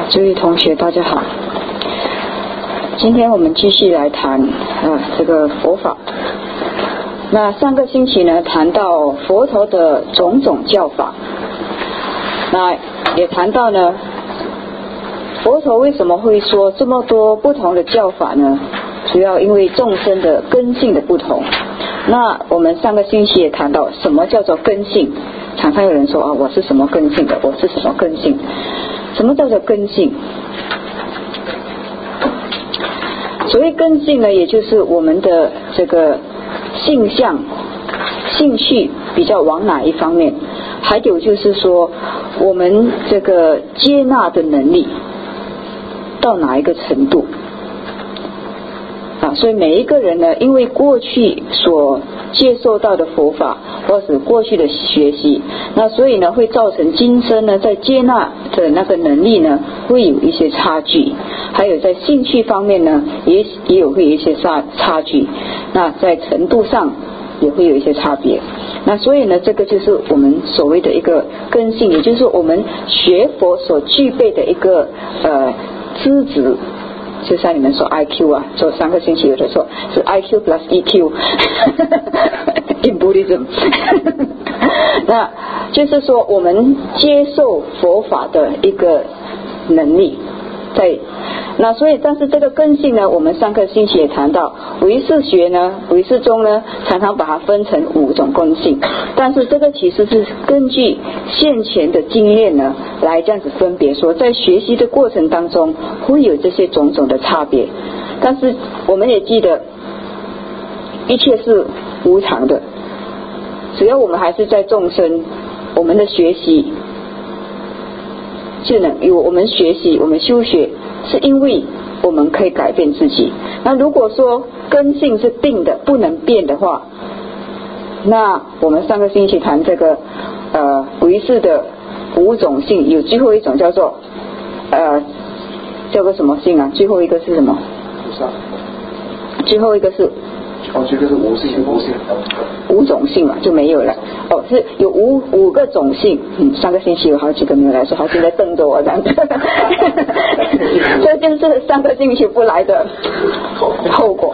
诸位同学大家好，今天我们继续来谈这个佛法。那上个星期呢谈到佛陀的种种教法，那也谈到呢佛陀为什么会说这么多不同的教法呢？主要因为众生的根性的不同。那我们上个星期也谈到什么叫做根性，常常有人说我是什么根性的，我是什么根性。什么叫做根性？所谓根性呢，也就是我们的这个性向、兴趣比较往哪一方面，还有就是说我们这个接纳的能力到哪一个程度所以每一个人呢，因为过去所接受到的佛法或是过去的学习，那所以呢会造成今生呢在接纳的那个能力呢会有一些差距，还有在兴趣方面呢也会有一些差距，那在程度上也会有一些差别。那所以呢这个就是我们所谓的一个根性，也就是我们学佛所具备的一个资质。就像你们说 IQ 就上个星期有的说是 IQ plus EQ in Buddhism 那就是说我们接受佛法的一个能力在那，所以但是这个根性呢，我们上个星期也谈到唯识学呢，唯识中呢常常把它分成5种根性，但是这个其实是根据现前的经验呢来这样子分别说，在学习的过程当中会有这些种种的差别，但是我们也记得一切是无常的，只要我们还是在众生，我们的学习就能有我们学习，我们修学是因为我们可以改变自己。那如果说根性是定的不能变的话，那我们上个星期谈这个唯识的5种性，有最后一种叫做什么性啊？最后一个是什么？最后一个是这个是无性 5种性嘛，就没有了。是有5个种性。上个星期有好几个没有来，说好像在瞪着我这样子。这就是上个星期不来的后果。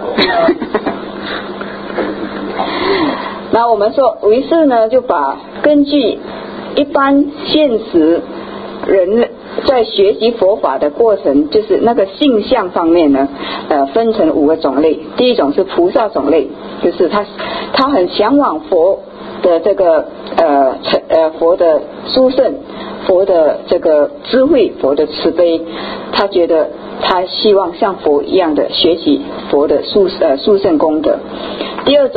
那我们说唯识呢，就把根据一般现实人在学习佛法的过程，就是那个性相方面呢分成5个种类。第一种是菩萨种类，就是他很向往佛的这个佛的殊胜，佛的这个智慧，佛的慈悲，他觉得他希望像佛一样的学习佛的殊胜功德。第二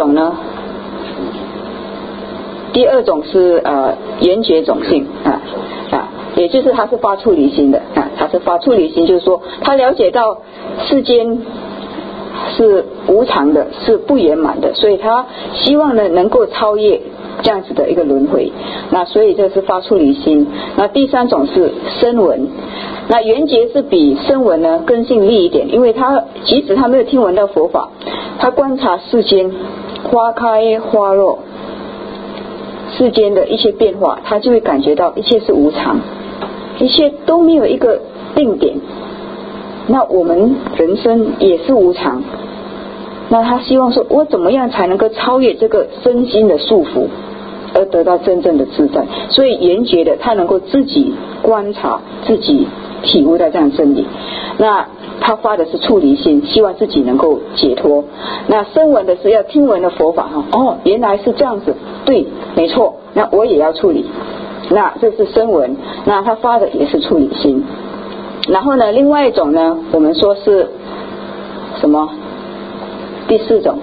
种是缘觉种性也就是他是发出离心的他是发出离心，就是说他了解到世间是无常的，是不圆满的，所以他希望呢能够超越这样子的一个轮回，那所以这是发出离心。那第3种是声闻，那缘觉是比声闻呢根性利一点，因为他即使他没有听闻到佛法，他观察世间花开花落，世间的一些变化，他就会感觉到一切是无常，一切都没有一个定点，那我们人生也是无常，那他希望说我怎么样才能够超越这个身心的束缚而得到真正的自在，所以缘觉的他能够自己观察，自己体悟到这样真理，那他发的是出离心，希望自己能够解脱。那声闻的是要听闻的佛法原来是这样子，对，没错，那我也要处理，那这是声闻，那他发的也是出离心。然后呢另外一种呢我们说是什么？第4种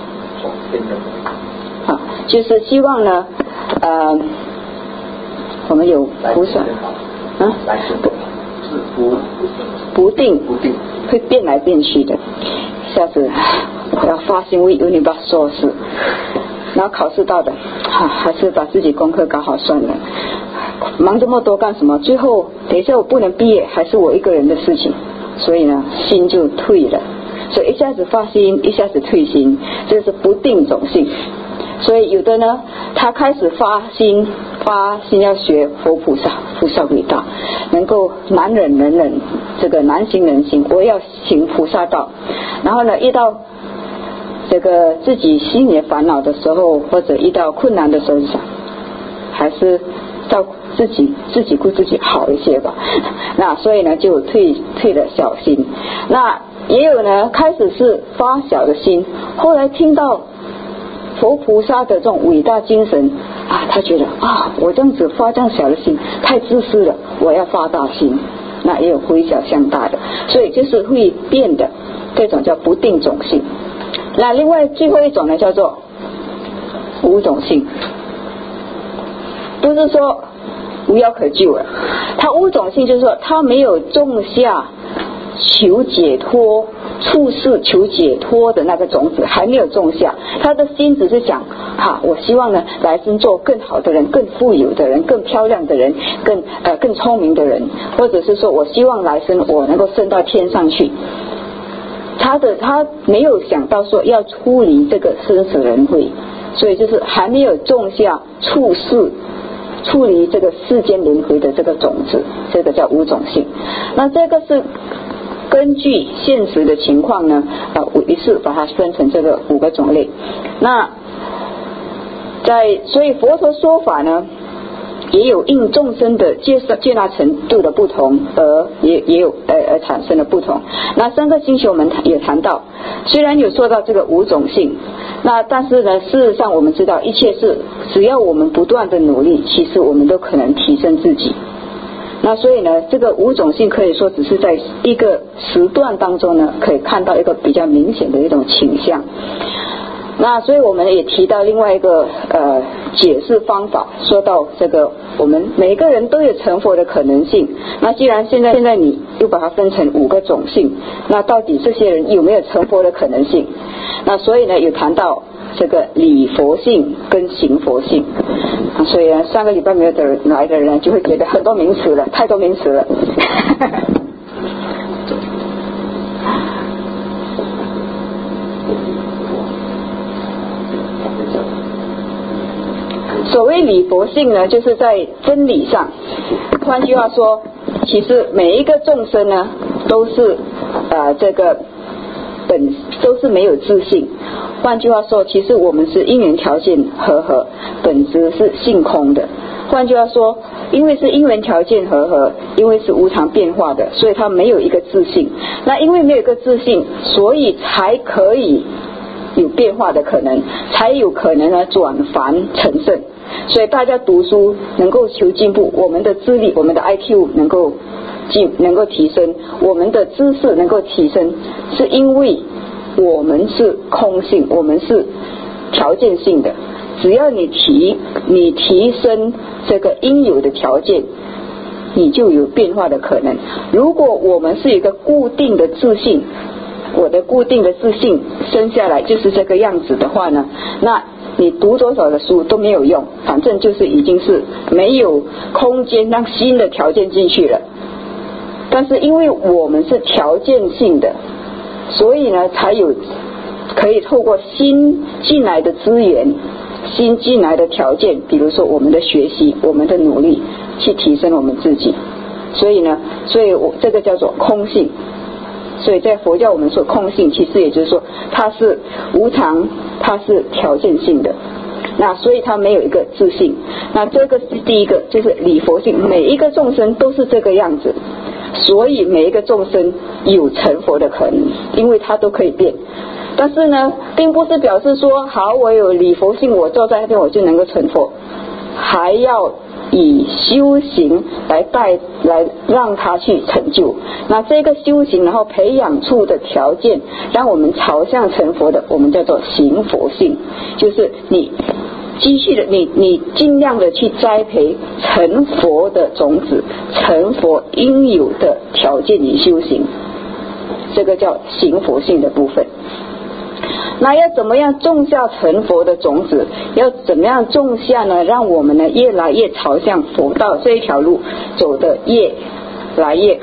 就是希望呢我们有菩萨不定会变来变去的，下次我要发心为universal事，然后考试到的还是把自己功课搞好算了，忙这么多干什么？最后等一下我不能毕业，还是我一个人的事情，所以呢心就退了，所以一下子发心一下子退心，这是不定种性。所以有的呢他开始发心发心要学佛菩萨，菩萨伟大，能够难忍能忍，这个难行能行，我要行菩萨道。然后呢，遇到这个自己心里烦恼的时候，或者遇到困难的时候，想还是照自己顾自己好一些吧。那所以呢，就退了小心。那也有呢，开始是发小的心，后来听到佛菩萨的这种伟大精神啊，他觉得啊，我这样子发这样小的心太自私了，我要发大心。那也有回小向大的，所以就是会变的，这种叫不定种性。那另外最后一种呢，叫做无种性，不是说无药可救了，它无种性就是说它没有种下求解脱、处世求解脱的那个种子，还没有种下，他的心只是想我希望呢来生做更好的人、更富有的人、更漂亮的人、更聪明的人，或者是说我希望来生我能够升到天上去。他没有想到说要出离这个生死轮回，所以就是还没有种下处离这个世间轮回的这个种子，这个叫无种性。那这个是根据现实的情况呢，于是把它分成这个5个种类。那所以佛陀说法呢，也有应众生的接纳程度的不同，也有产生的不同。那3个星宿我们也谈到，虽然有说到这个无种性，那但是呢，事实上我们知道一切是只要我们不断的努力，其实我们都可能提升自己。那所以呢，这个无种性可以说只是在一个时段当中呢，可以看到一个比较明显的一种倾向。那所以我们也提到另外一个解释方法，说到这个我们每个人都有成佛的可能性。那既然现在你又把它分成5个种性，那到底这些人有没有成佛的可能性？那所以呢，有谈到这个理佛性跟行佛性。所以呢，上个礼拜没有来的人就会觉得很多名词了，太多名词了。所谓理佛性呢，就是在真理上，换句话说，其实每一个众生呢都是都是没有自性。换句话说，其实我们是因缘条件和本质是性空的。换句话说，因为是因缘条件和，因为是无常变化的，所以它没有一个自性。那因为没有一个自性，所以才可以有变化的可能，才有可能呢转凡成圣。所以大家读书能够求进步，我们的智力、我们的 IQ 能够提升，我们的知识能够提升，是因为我们是空性，我们是条件性的。只要你提升这个应有的条件，你就有变化的可能。如果我们是一个固定的自信，我的固定的自信生下来就是这个样子的话呢，那你读多少的书都没有用，反正就是已经是没有空间让新的条件进去了。但是因为我们是条件性的，所以呢才有可以透过新进来的资源、新进来的条件，比如说我们的学习、我们的努力，去提升我们自己。所以这个叫做空性。所以在佛教我们说空性，其实也就是说它是无常，它是条件性的。那所以它没有一个自性。那这个是第一个，就是理佛性，每一个众生都是这个样子，所以每一个众生有成佛的可能，因为它都可以变。但是呢，并不是表示说好我有理佛性，我坐在那边我就能够成佛，还要以修行来让他去成就。那这个修行然后培养出的条件，让我们朝向成佛的，我们叫做行佛性，就是你继续的你尽量的去栽培成佛的种子，成佛应有的条件与修行，这个叫行佛性的部分。那要怎么样种下成佛的种子？要怎么样种下呢？让我们呢越来越朝向佛道这一条路走得越来越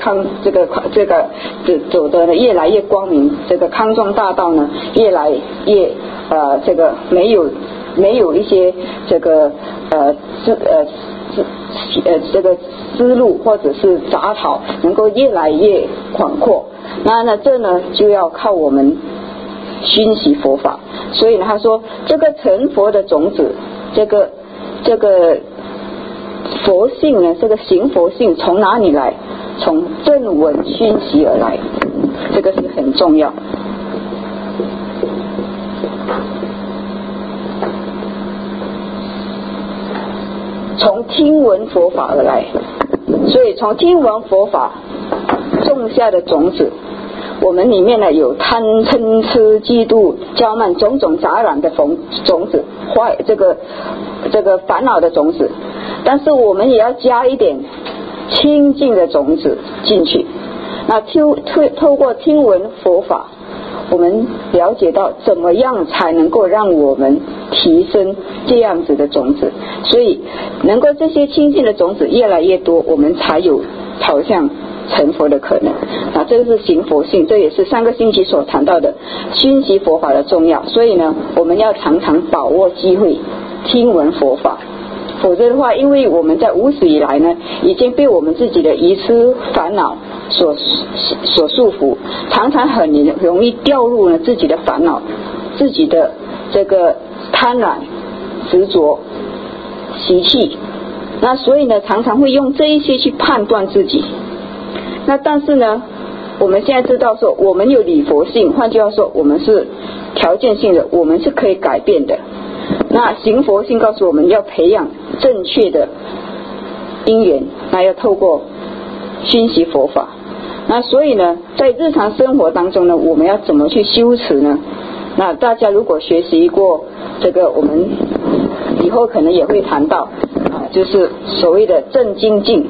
走得呢越来越光明，这个康庄大道呢越来越没有一些这个这个思路或者是杂草能够越来越广阔。那呢，这呢就要靠我们熏习佛法。所以呢，他说这个成佛的种子，这个佛性呢，这个行佛性从哪里来？从正闻熏习而来，这个是很重要。从听闻佛法而来，所以从听闻佛法种下的种子，我们里面呢有贪嗔痴嫉妒骄慢种种杂染的种子，坏这个烦恼的种子，但是我们也要加一点清净的种子进去。那透过听闻佛法，我们了解到怎么样才能够让我们提升这样子的种子，所以能够这些清净的种子越来越多，我们才有朝向成佛的可能。那这个是行佛性，这也是上个星期所谈到的熏习佛法的重要。所以呢，我们要常常把握机会听闻佛法，否则的话，因为我们在无始以来呢，已经被我们自己的愚痴烦恼所束缚，常常很容易掉入了自己的烦恼，自己的这个贪婪、执着、习气。那所以呢，常常会用这一些去判断自己。那但是呢，我们现在知道说，我们有理佛性，换句话说，我们是条件性的，我们是可以改变的。那行佛性告诉我们要培养正确的因缘，那要透过熏习佛法。那所以呢，在日常生活当中呢，我们要怎么去修持呢？那大家如果学习过这个，我们以后可能也会谈到就是所谓的正精进，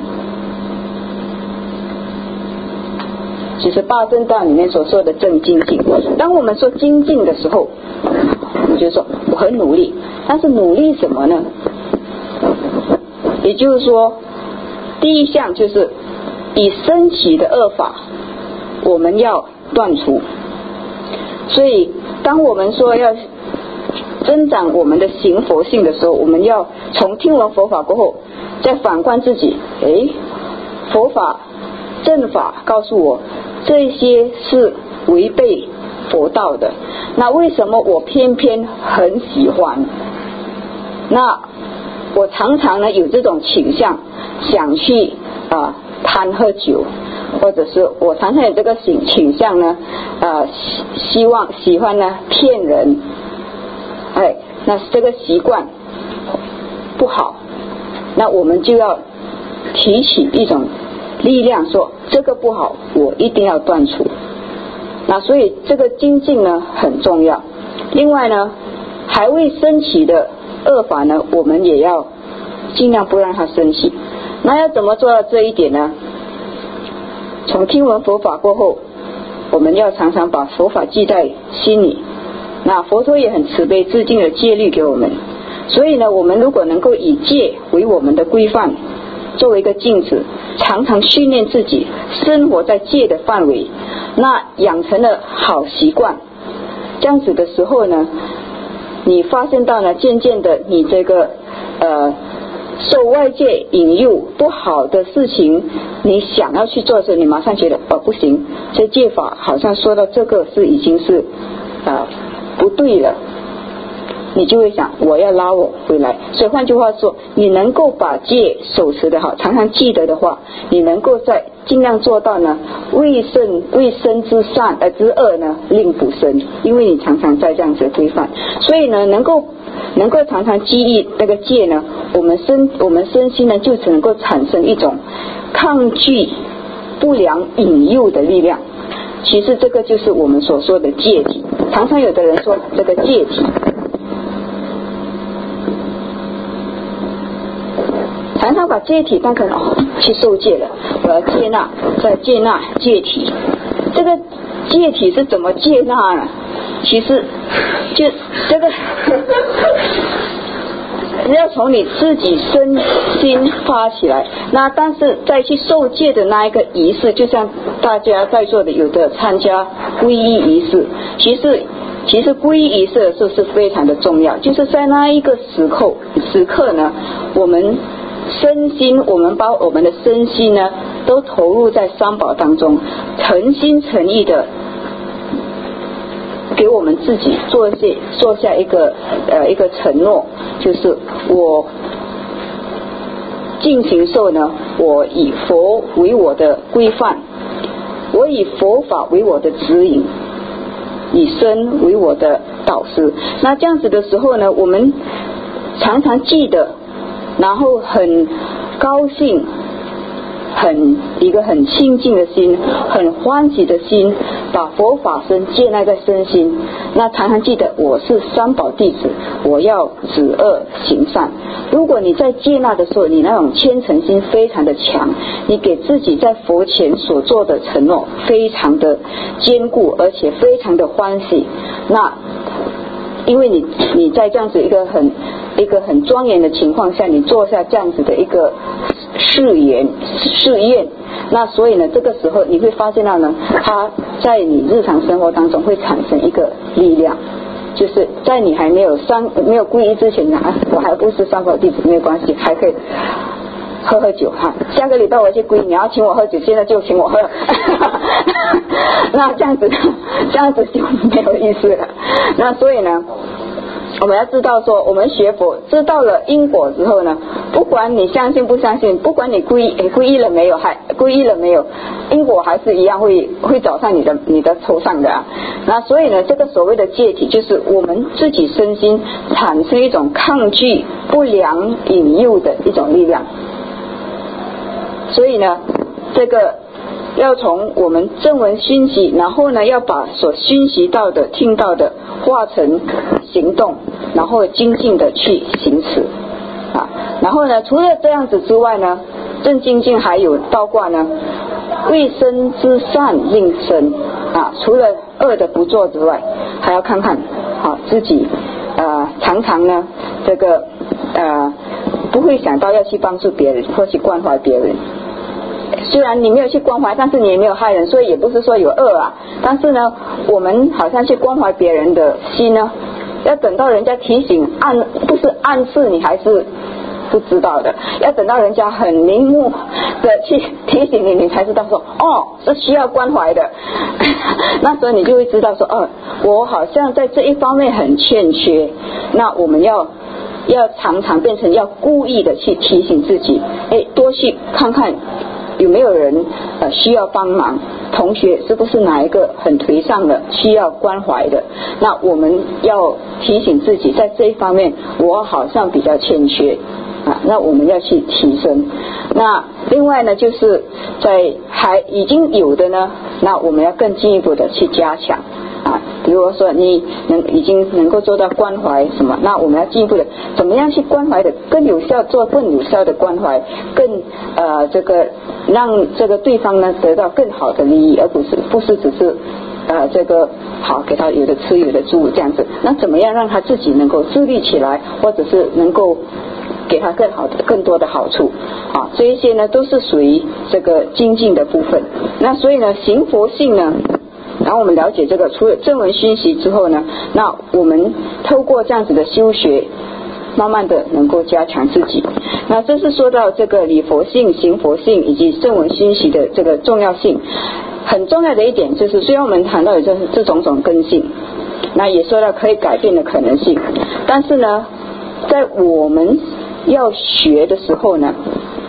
就是八正道里面所说的正精进。当我们说精进的时候，我就说我很努力，但是努力什么呢？也就是说，第一项就是已升起的恶法我们要断除。所以当我们说要增长我们的行佛性的时候，我们要从听闻佛法过后再反观自己，佛法正法告诉我这些是违背佛道的，那为什么我偏偏很喜欢？那我常常呢有这种倾向，想去贪喝酒，或者是我常常有这个倾向呢喜欢呢骗人，那这个习惯不好，那我们就要提起一种力量，说这个不好，我一定要断除。那所以这个精进呢很重要。另外呢，还未升起的恶法呢，我们也要尽量不让它升起。那要怎么做到这一点呢？从听闻佛法过后，我们要常常把佛法记在心里。那佛陀也很慈悲致敬的戒律给我们，所以呢，我们如果能够以戒为我们的规范，作为一个镜子，常常训练自己生活在戒的范围，那养成了好习惯，这样子的时候呢，你发现到呢，渐渐的你这个受外界引诱不好的事情，你想要去做的时候，你马上觉得不行，这戒法好像说到这个是已经是不对了，你就会想我要拉我回来。所以换句话说，你能够把戒守持的好，常常记得的话，你能够在尽量做到呢，未生之善之恶呢令不生，因为你常常在这样子规范。所以呢，能够常常记忆那个戒呢，我们身心呢就只能够产生一种抗拒不良引诱的力量。其实这个就是我们所说的戒体。常常有的人说这个戒体，常常把戒体当成去受戒了，我要接纳，再接纳戒体。这个戒体是怎么接纳呢？其实就这个要从你自己身心发起来。那但是再去受戒的那一个仪式，就像大家在座的有的参加皈依仪式，其实皈依仪式的时候是非常的重要，就是在那一个时刻呢，我们身心，我们把我们的身心呢都投入在三宝当中，诚心诚意的给我们自己做下一个承诺，就是我进行受呢，我以佛为我的规范，我以佛法为我的指引，以身为我的导师。那这样子的时候呢，我们常常记得，然后很高兴，一个很清净的心，很欢喜的心，把佛法身接纳在身心。那常常记得我是三宝弟子，我要止恶行善。如果你在接纳的时候，你那种虔诚心非常的强，你给自己在佛前所做的承诺非常的坚固，而且非常的欢喜。那因为你在这样子一个很庄严的情况下，你做下这样子的一个誓愿，那所以呢，这个时候你会发现到呢，它在你日常生活当中会产生一个力量，就是在你还没有皈依之前呢，我还不是三宝弟子没有关系，还可以喝酒哈。下个礼拜我去皈依，你要请我喝酒，现在就请我喝。那这样子就没有意思了。那所以呢，我们要知道说，我们学佛知道了因果之后呢，不管你相信不相信，不管你皈依了没有，因果还是一样会找上你的头上的啊。那所以呢，这个所谓的戒体，就是我们自己身心产生一种抗拒不良引诱的一种力量。所以呢，这个要从我们正闻熏习，然后呢，要把所熏习到的、听到的化成行动，然后精进的去行持啊。然后呢，除了这样子之外呢，正精进还有包括呢，为身之善令身啊，除了恶的不做之外，还要看看自己常常呢这个不会想到要去帮助别人或去关怀别人。虽然你没有去关怀，但是你也没有害人，所以也不是说有恶啊。但是呢，我们好像去关怀别人的心呢，要等到人家提醒不是暗示你还是不知道的，要等到人家很明目的去提醒你，你才知道说是需要关怀的。那时候你就会知道说我好像在这一方面很欠缺。那我们要常常变成要故意的去提醒自己，多去看看有没有人需要帮忙，同学是不是哪一个很颓丧的需要关怀的。那我们要提醒自己，在这一方面我好像比较欠缺那我们要去提升。那另外呢，就是在还已经有的呢，那我们要更进一步的去加强比如说你已经能够做到关怀什么，那我们要进一步的怎么样去关怀的更有效，做更有效的关怀，更这个让这个对方呢得到更好的利益，而不是只是这个好给他有的吃有的住这样子。那怎么样让他自己能够自立起来，或者是能够给他更多的好处这一些呢都是属于这个精进的部分。那所以呢，行佛性呢，然后我们了解这个，除了正闻熏习之后呢，那我们透过这样子的修学，慢慢的能够加强自己。那这是说到这个理佛性、行佛性以及正闻熏习的这个重要性。很重要的一点就是，虽然我们谈到有这种根性，那也说到可以改变的可能性，但是呢，在我们要学的时候呢，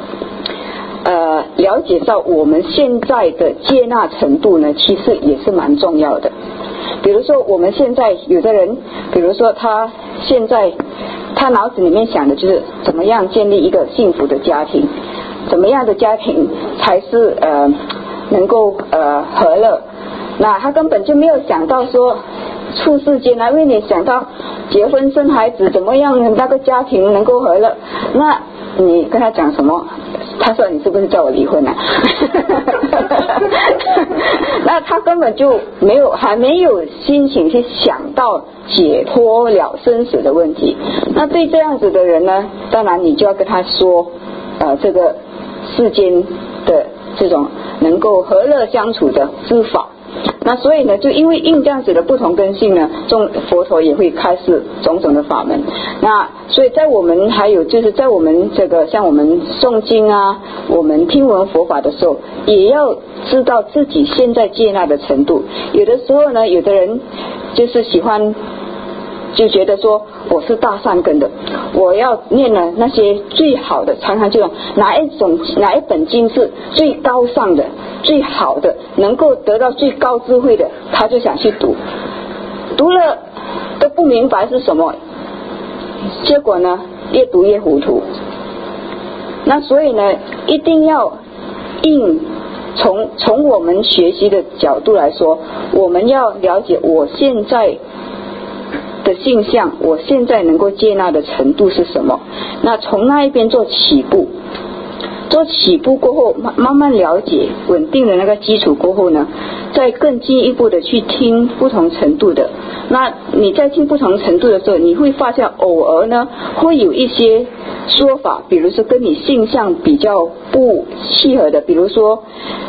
了解到我们现在的接纳程度呢，其实也是蛮重要的。比如说我们现在有的人，比如说他现在他脑子里面想的就是怎么样建立一个幸福的家庭，怎么样的家庭才是能够和乐。那他根本就没有想到说处世间因为你想到结婚生孩子怎么样那个家庭能够和乐，那你跟他讲什么？他说你是不是叫我离婚那他根本就还没有心情去想到解脱了生死的问题。那对这样子的人呢，当然你就要跟他说这个世间的这种能够和乐相处的知法。 那所以呢，就因为这样子的不同根性呢，佛陀也会开示种种的法门。那所以在我们还有就是在我们这个像我们诵经啊，我们听闻佛法的时候，也要知道自己现在接纳的程度。有的时候呢，有的人就是喜欢就觉得说我是大善根的，我要念了那些最好的，常常就哪一本经是最高尚的最好的，能够得到最高智慧的，他就想去读，读了都不明白是什么，结果呢越读越糊涂。那所以呢，一定要从我们学习的角度来说，我们要了解我现在的性相，我现在能够接纳的程度是什么。那从那一边做起步过后，慢慢了解稳定的那个基础过后呢，再更进一步的去听不同程度的。那你在听不同程度的时候，你会发现偶尔呢会有一些说法，比如说跟你性相比较不契合的，比如说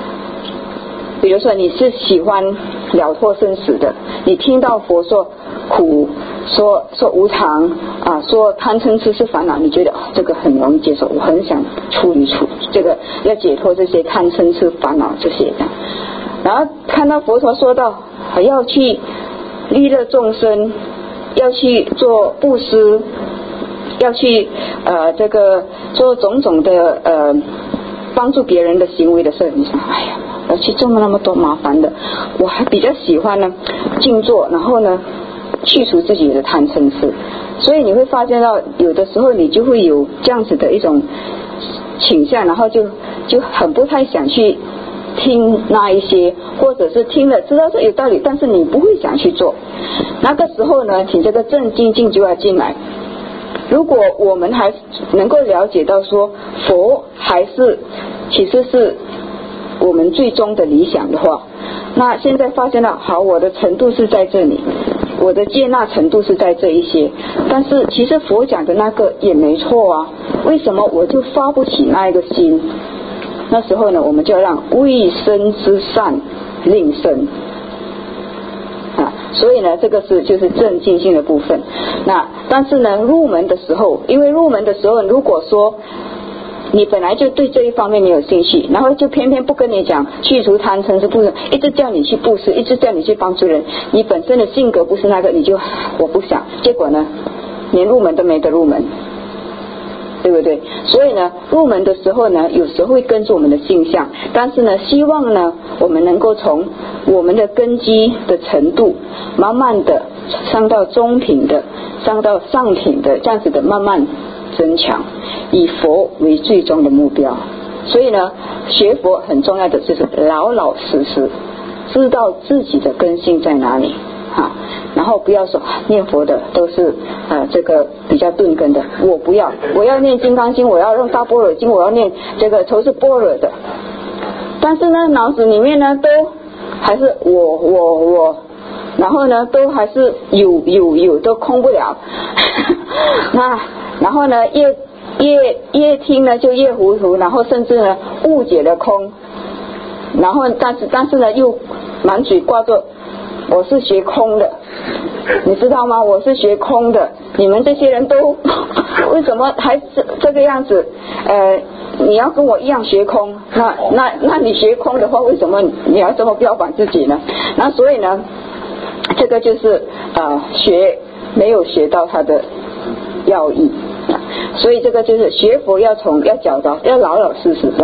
你是喜欢了脱生死的，你听到佛说苦，说无常啊，说贪嗔痴是烦恼，你觉得这个很容易接受，我很想处理这个，要解脱这些贪嗔痴烦恼这些的。然后看到佛陀说到要去利乐众生，要去做布施，要去这个做种种的帮助别人的行为的时候，你想哎呀，要去做那么多麻烦的，我还比较喜欢呢静坐，然后呢去除自己的贪嗔痴。所以你会发现到有的时候你就会有这样子的一种倾向，然后就很不太想去听那一些，或者是听了知道这有道理，但是你不会想去做。那个时候呢，请这个正精进就要进来。如果我们还能够了解到说佛还是其实是我们最终的理想的话，那现在发现到好，我的程度是在这里，我的接纳程度是在这一些，但是其实佛讲的那个也没错啊，为什么我就发不起那一个心？那时候呢，我们就要让未生之善令生啊，所以呢，这个就是正进性的部分。那但是呢，入门的时候，因为入门的时候，如果说你本来就对这一方面没有兴趣，然后就偏偏不跟你讲去除贪嗔痴布施，一直叫你去布施，一直叫你去帮助人，你本身的性格不是那个，你就我不想，结果呢连入门都没得入门，对不对？所以呢，入门的时候呢，有时候会跟着我们的性相，但是呢，希望呢我们能够从我们的根基的程度慢慢的上到中品的，上到上品的，这样子的慢慢增强，以佛为最终的目标。所以呢，学佛很重要的就是老老实实知道自己的根性在哪里啊，然后不要说念佛的都是这个比较钝根的，我不要，我要念金刚经，我要用大般若经，我要念这个都是般若的，但是呢脑子里面呢都还是我，然后呢都还是有都空不了那然后呢越听呢就越糊涂，然后甚至呢误解了空，然后但是呢又满嘴挂着我是学空的，你知道吗？我是学空的，你们这些人都为什么还是这个样子？你要跟我一样学空，那你学空的话，为什么你要这么标榜自己呢？那所以呢，这个就是没有学到它的要义，所以这个就是学佛要找到，要老老实实，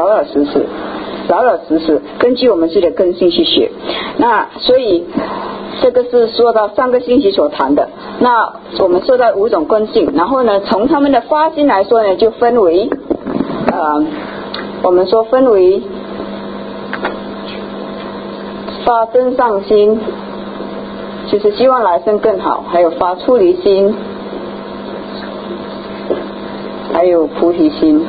根据我们自己的根性去学。那所以这个是说到上个星期所谈的。那我们说到5种根性，然后呢，从他们的发心来说呢，就分为我们说分为发增上心，就是希望来生更好，还有发出离心，还有菩提心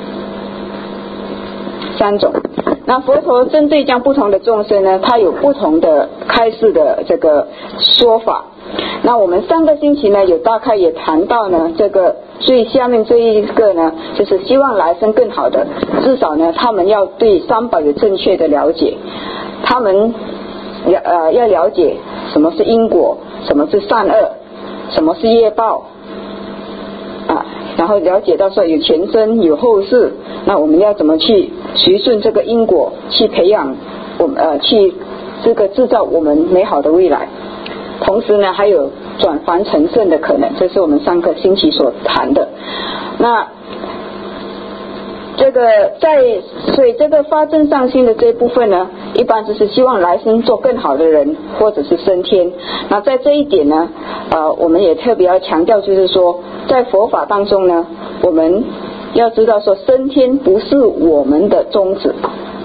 ，3种。那佛陀针对这样不同的众生呢，他有不同的开示的这个说法。那我们上个星期呢，有大概也谈到呢，这个最下面这一个呢，就是希望来生更好的，至少呢，他们要对三宝有正确的了解，他们要了解什么是因果，什么是善恶，什么是业报然后了解到说有前生有后世，那我们要怎么去随顺这个因果，去培养我们去这个制造我们美好的未来。同时呢还有转凡成圣的可能，这是我们上个星期所谈的。那所以这个发正上心的这一部分呢，一般就是希望来生做更好的人，或者是升天。那在这一点呢我们也特别要强调，就是说在佛法当中呢，我们要知道说升天不是我们的宗旨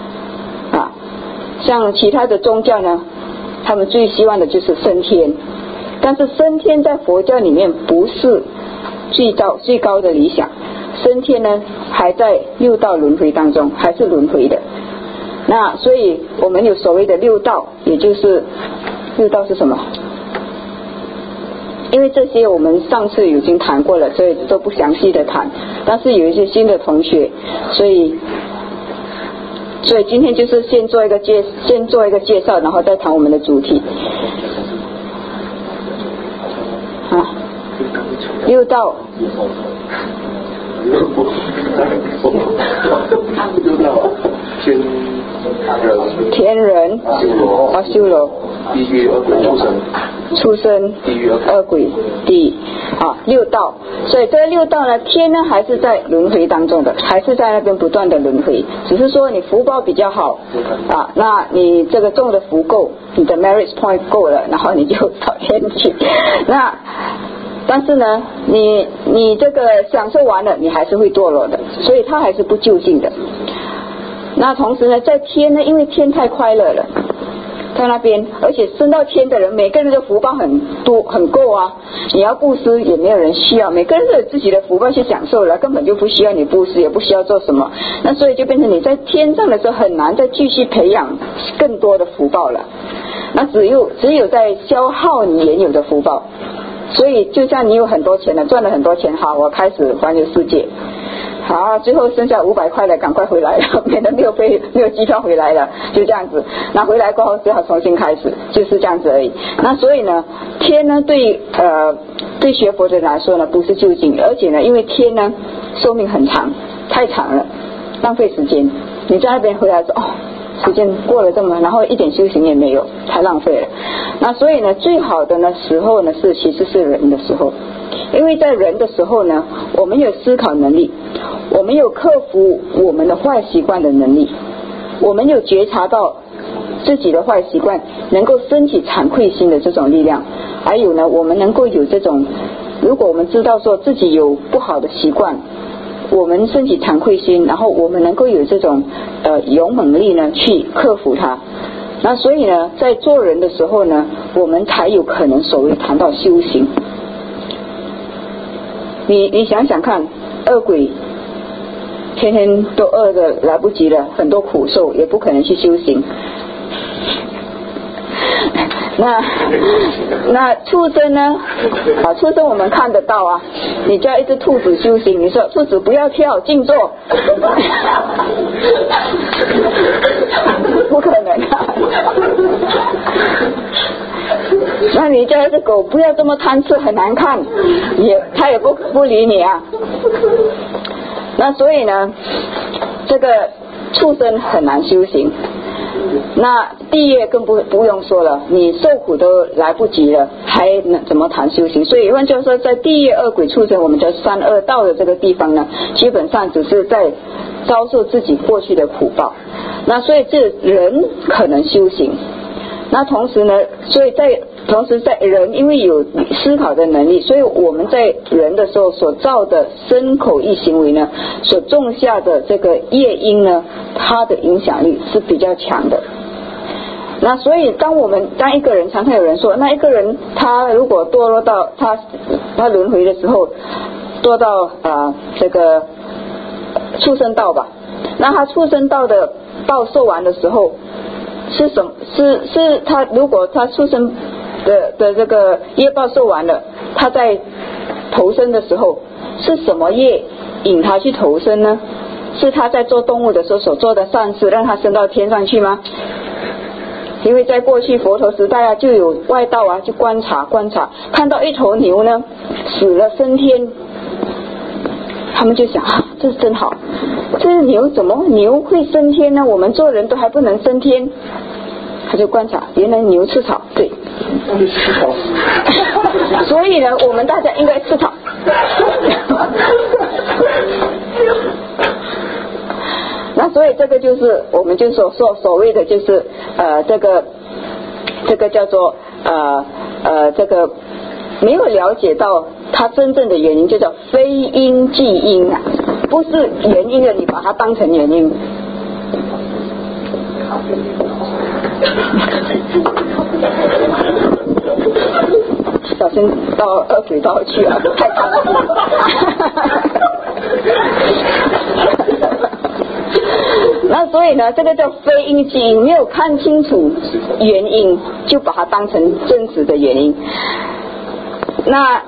像其他的宗教呢，他们最希望的就是升天，但是升天在佛教里面不是最高的理想，升天呢还在六道轮回当中，还是轮回的。那所以我们有所谓的六道，也就是六道是什么？因为这些我们上次已经谈过了，所以都不详细的谈，但是有一些新的同学，所以今天就是先做一个介绍，然后再谈我们的主题六道天人修罗地狱恶鬼畜生地狱恶鬼地六道。所以这六道呢，天呢还是在轮回当中的，还是在那边不断的轮回，只是说你福报比较好那你这个种的福够，你的 merit point 够了，然后你就到天去。那但是呢你这个享受完了，你还是会堕落的，所以它还是不究竟的。那同时呢，在天呢，因为天太快乐了，在那边，而且升到天的人，每个人的福报很多很够你要布施也没有人需要，每个人都有自己的福报去享受了，根本就不需要你布施，也不需要做什么。那所以就变成你在天上的时候很难再继续培养更多的福报了，那只有在消耗你原有的福报。所以就像你有很多钱了，赚了很多钱，好，我开始环游世界，好，最后剩下500块了，赶快回来了，免得没有机票回来了，就这样子。那回来过后只好重新开始，就是这样子而已。那所以呢，天呢对学佛的人来说呢不是究竟，而且呢因为天呢寿命很长，太长了，浪费时间。你在那边回来说时间过了这么，然后一点修行也没有，太浪费了。那所以呢最好的呢时候呢其实是人的时候，因为在人的时候呢，我们有思考能力，我们有克服我们的坏习惯的能力，我们有觉察到自己的坏习惯，能够升起惭愧心的这种力量。还有呢，我们能够有这种，如果我们知道说自己有不好的习惯，我们升起惭愧心，然后我们能够有这种勇猛力呢去克服它。那所以呢在做人的时候呢，我们才有可能所谓谈到修行。你想想看，恶鬼天天都饿得来不及了，很多苦受，也不可能去修行。那畜生呢畜生我们看得到你叫一只兔子修行，你说兔子不要跳，静坐不可能那你叫一只狗不要这么贪吃，很难看，它也不理你那所以呢这个畜生很难修行。那地狱更不用说了，你受苦都来不及了，还能怎么谈修行？所以换句话说，在地狱恶鬼畜生，我们叫三恶道的这个地方呢，基本上只是在遭受自己过去的苦报。那所以这人可能修行，那同时呢，同时在人因为有思考的能力，所以我们在人的时候所造的身口意行为呢，所种下的这个业因呢，它的影响力是比较强的。那所以当一个人，常常有人说，那一个人他如果堕落到他轮回的时候堕到这个畜生道吧，那他畜生道的报受完的时候是什么？是他如果他畜生的这个业报受完了，他在投生的时候是什么业引他去投生呢？是他在做动物的时候所做的善事让他升到天上去吗？ 因为在过去佛陀时代啊，就有外道啊去观察，看到一头牛呢死了升天，他们就想啊，这是真好，这牛怎么牛会升天呢？我们做人都还不能升天。他就观察，原来牛吃草，对，所以呢，我们大家应该吃草。那所以这个就是我们就所谓的就是这个叫做这个没有了解到它真正的原因，就叫非因即因啊，不是原因的你把它当成原因。小心到恶鬼道去啊，太惨了。那所以呢，这个叫非因即因，没有看清楚原因就把它当成真实的原因。那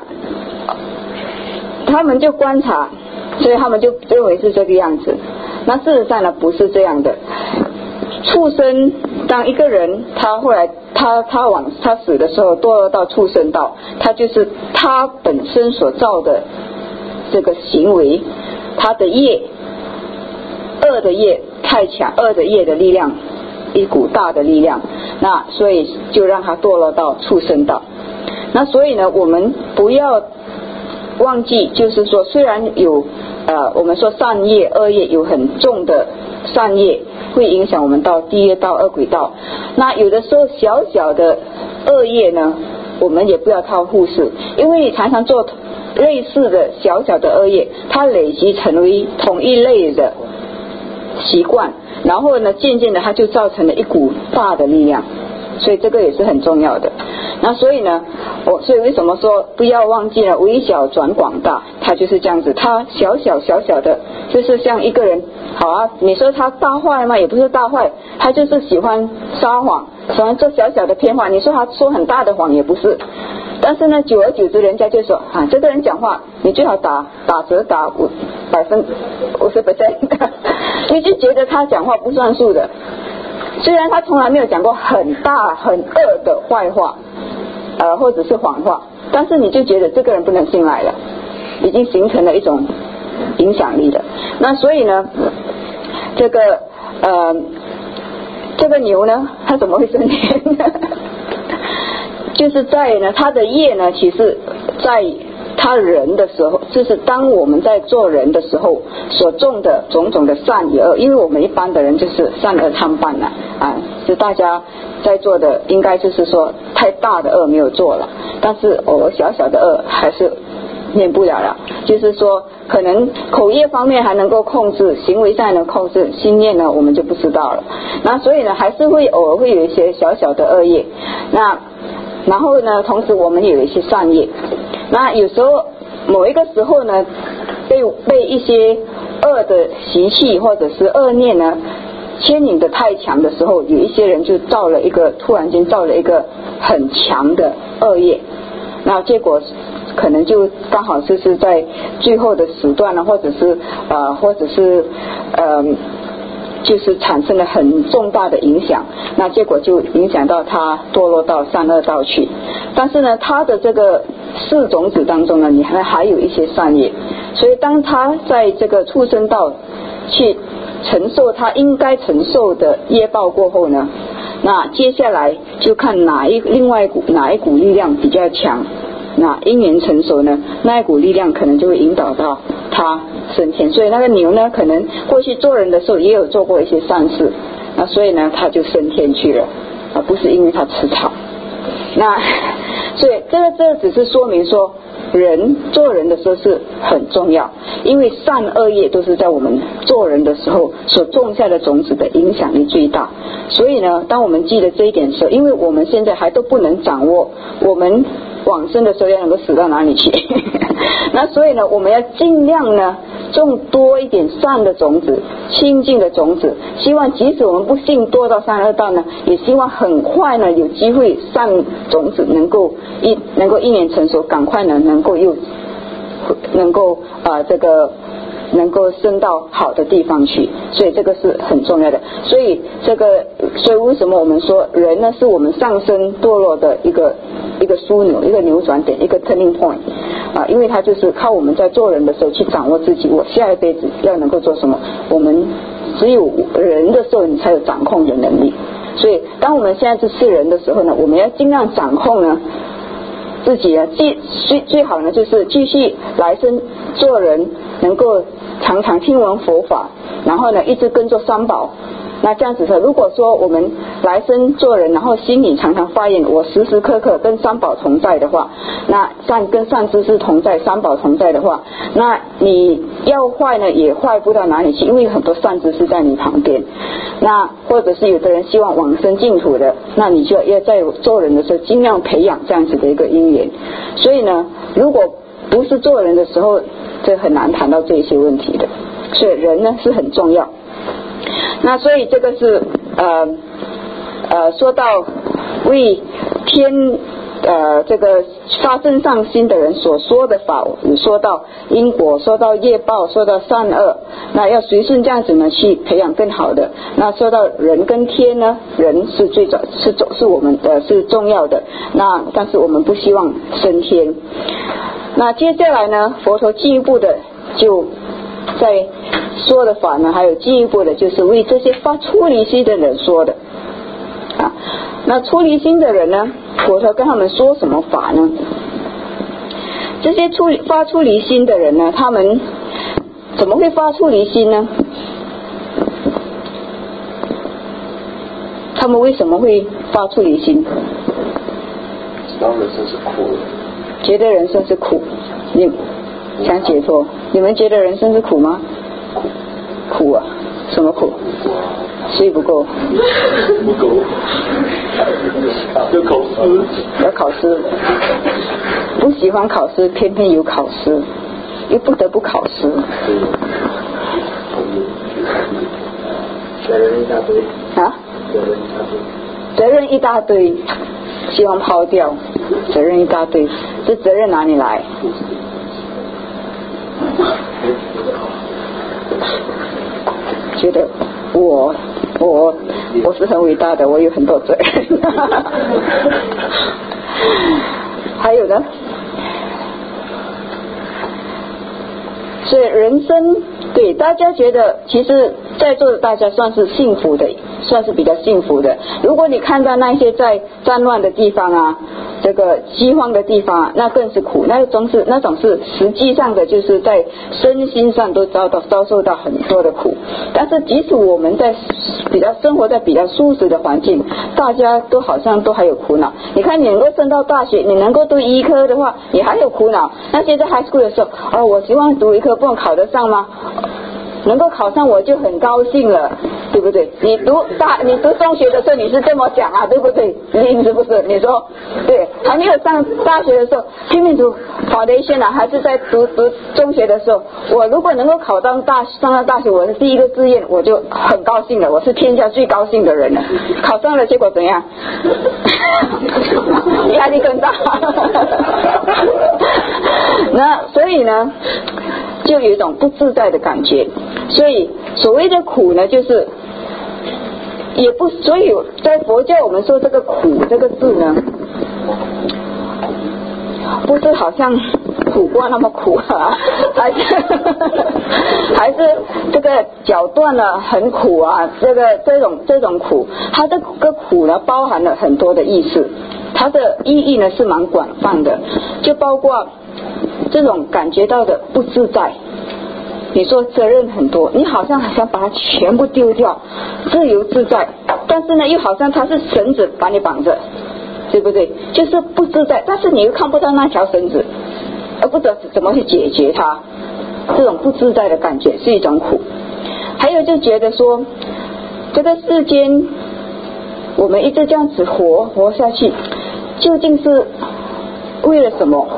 他们就观察，所以他们就认为是这个样子。那事实上呢，不是这样的。畜生，当一个人他后来他死的时候堕落到畜生道，他就是他本身所造的这个行为，他的业，恶的业太强，恶的业的力量，一股大的力量，那所以就让他堕落到畜生道。那所以呢，我们不要忘记，就是说虽然有我们说善业恶业有很重的善业会影响我们到地狱道恶鬼道，那有的时候小小的恶业呢我们也不要太忽视，因为你常常做类似的小小的恶业，它累积成为同一类的习惯，然后呢渐渐的它就造成了一股大的力量，所以这个也是很重要的。那所以呢所以为什么说不要忘记了微小转广大，它就是这样子，它小小的就是像一个人，好啊，你说他大坏吗？也不是大坏，他就是喜欢撒谎，喜欢做小小的骗话，你说他说很大的谎也不是，但是呢久而久之人家就说啊，这个人讲话你最好打折打50%，你就觉得他讲话不算数的，虽然他从来没有讲过很大很恶的坏话或者是谎话，但是你就觉得这个人不能信赖了，已经形成了一种影响力了。那所以呢这个牛呢它怎么会升天呢？就是在呢它的业呢，其实在他人的时候，就是当我们在做人的时候所种的种种的善与恶，因为我们一般的人就是善恶参半了就大家在做的应该就是说太大的恶没有做了，但是偶尔小小的恶还是免不了，就是说可能口业方面还能够控制，行为上能控制，心念呢我们就不知道了。那所以呢还是会偶尔会有一些小小的恶业，那然后呢同时我们也有一些善业，那有时候某一个时候呢被一些恶的习气或者是恶念呢牵引的太强的时候，有一些人就突然间造了一个很强的恶业，那结果可能就刚好就是在最后的时段呢，或者是就是产生了很重大的影响，那结果就影响到他堕落到善恶道去。但是呢他的这个四种子当中呢，你还有一些善业，所以当他在这个畜生道去承受他应该承受的业报过后呢，那接下来就看哪一股力量比较强，那因缘成熟呢，那一股力量可能就会引导到他升天。所以那个牛呢可能过去做人的时候也有做过一些善事，那所以呢他就升天去了，不是因为他吃草。那所以这只是说明说人做人的时候是很重要，因为善恶业都是在我们做人的时候所种下的种子的影响力最大。所以呢当我们记得这一点的时候，因为我们现在还都不能掌握我们往生的时候要能够死到哪里去那所以呢我们要尽量呢种多一点善的种子，清净的种子，希望即使我们不幸堕到善恶道呢，也希望很快呢有机会善种子能够一年成熟，赶快呢能够这个能够升到好的地方去，所以这个是很重要的。所以为什么我们说人呢是我们上升堕落的一个枢纽，一个扭转点，一个 turning point 因为它就是靠我们在做人的时候去掌握自己，我下一辈子要能够做什么，我们只有人的时候你才有掌控的能力。所以当我们现在是人的时候呢，我们要尽量掌控呢自己呢，最好呢就是继续来生做人，能够常常听闻佛法，然后呢一直跟着三宝。那这样子说，如果说我们来生做人，然后心里常常发愿我时时刻刻跟三宝同在的话，那跟善知识同在，三宝同在的话，那你要坏呢也坏不到哪里去，因为很多善知识在你旁边。那或者是有的人希望往生净土的，那你就要在做人的时候尽量培养这样子的一个因缘。所以呢，如果不是做人的时候，这很难谈到这些问题的。所以人呢是很重要。那所以这个是说到为天这个发正上心的人所说的法，说到因果，说到业报，说到善恶，那要随顺这样子呢去培养更好的。那说到人跟天呢，人是是我们是重要的，那但是我们不希望升天。那接下来呢，佛陀进一步的就在说的法呢，还有进一步的就是为这些发出离心的人说的那出离心的人呢，佛陀跟他们说什么法呢？这些发出离心的人呢，他们怎么会发出离心呢？他们为什么会发出离心？ 知道人生是苦的， 觉得人生是苦，你想解脱？你们觉得人生是苦吗？苦啊，什么苦？睡不够， 不够，要考试， 要考试，不喜欢考试，偏偏有考试，又不得不考试。 责任一大堆啊？责任一大堆，希望抛掉，责任一大堆，这责任哪里来？觉得我是很伟大的，我有很多责任还有呢，所以人生对大家觉得，其实在座的大家算是幸福的，算是比较幸福的。如果你看到那些在战乱的地方啊，这个饥荒的地方啊，那更是苦，那种是实际上的，就是在身心上都遭受到很多的苦。但是即使我们在生活在比较舒适的环境，大家都好像都还有苦恼。你看你能够升到大学，你能够读医科的话，你还有苦恼。那些在 high school 的时候，我希望读医科，不能考得上吗？能够考上我就很高兴了，对不对？你读中学的时候你是这么讲啊，对不对？你是不是？你说对，还没有上大学的时候拼命读 foundation 啊，还是在读中学的时候，我如果能够上到大学，我是第一个志愿，我就很高兴了，我是天下最高兴的人了。考上了，结果怎样？压力更大。那所以呢，就有一种不自在的感觉。所以所谓的苦呢，就是所以在佛教我们说这个苦这个字呢，不是好像苦瓜那么苦啊，还是这个脚断了很苦啊，这种苦，它这个苦呢包含了很多的意思，它的意义呢是蛮广泛的，就包括这种感觉到的不自在。你说责任很多，你好像想把它全部丢掉，自由自在，但是呢又好像它是绳子把你绑着，对不对？就是不自在，但是你又看不到那条绳子，而不知道怎么去解决它，这种不自在的感觉是一种苦。还有就觉得说，这个世间我们一直这样子活下去，究竟是为了什么？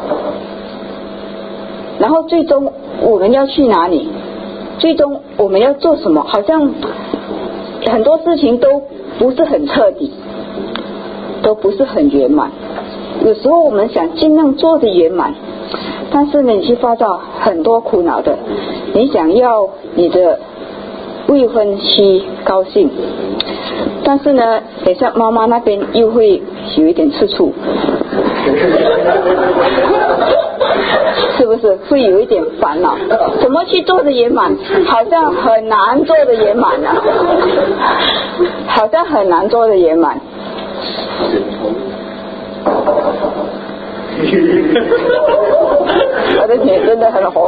然后最终我们要去哪里？最终我们要做什么？好像很多事情都不是很彻底，都不是很圆满。有时候我们想尽量做的圆满，但是呢你去发到很多苦恼的，你想要你的未婚妻高兴，但是呢等下妈妈那边又会有一点吃醋，是不是会有一点烦恼？怎么去做的圆满？好像很难做的圆满啊，好像很难做的圆满。我的脸真的很红。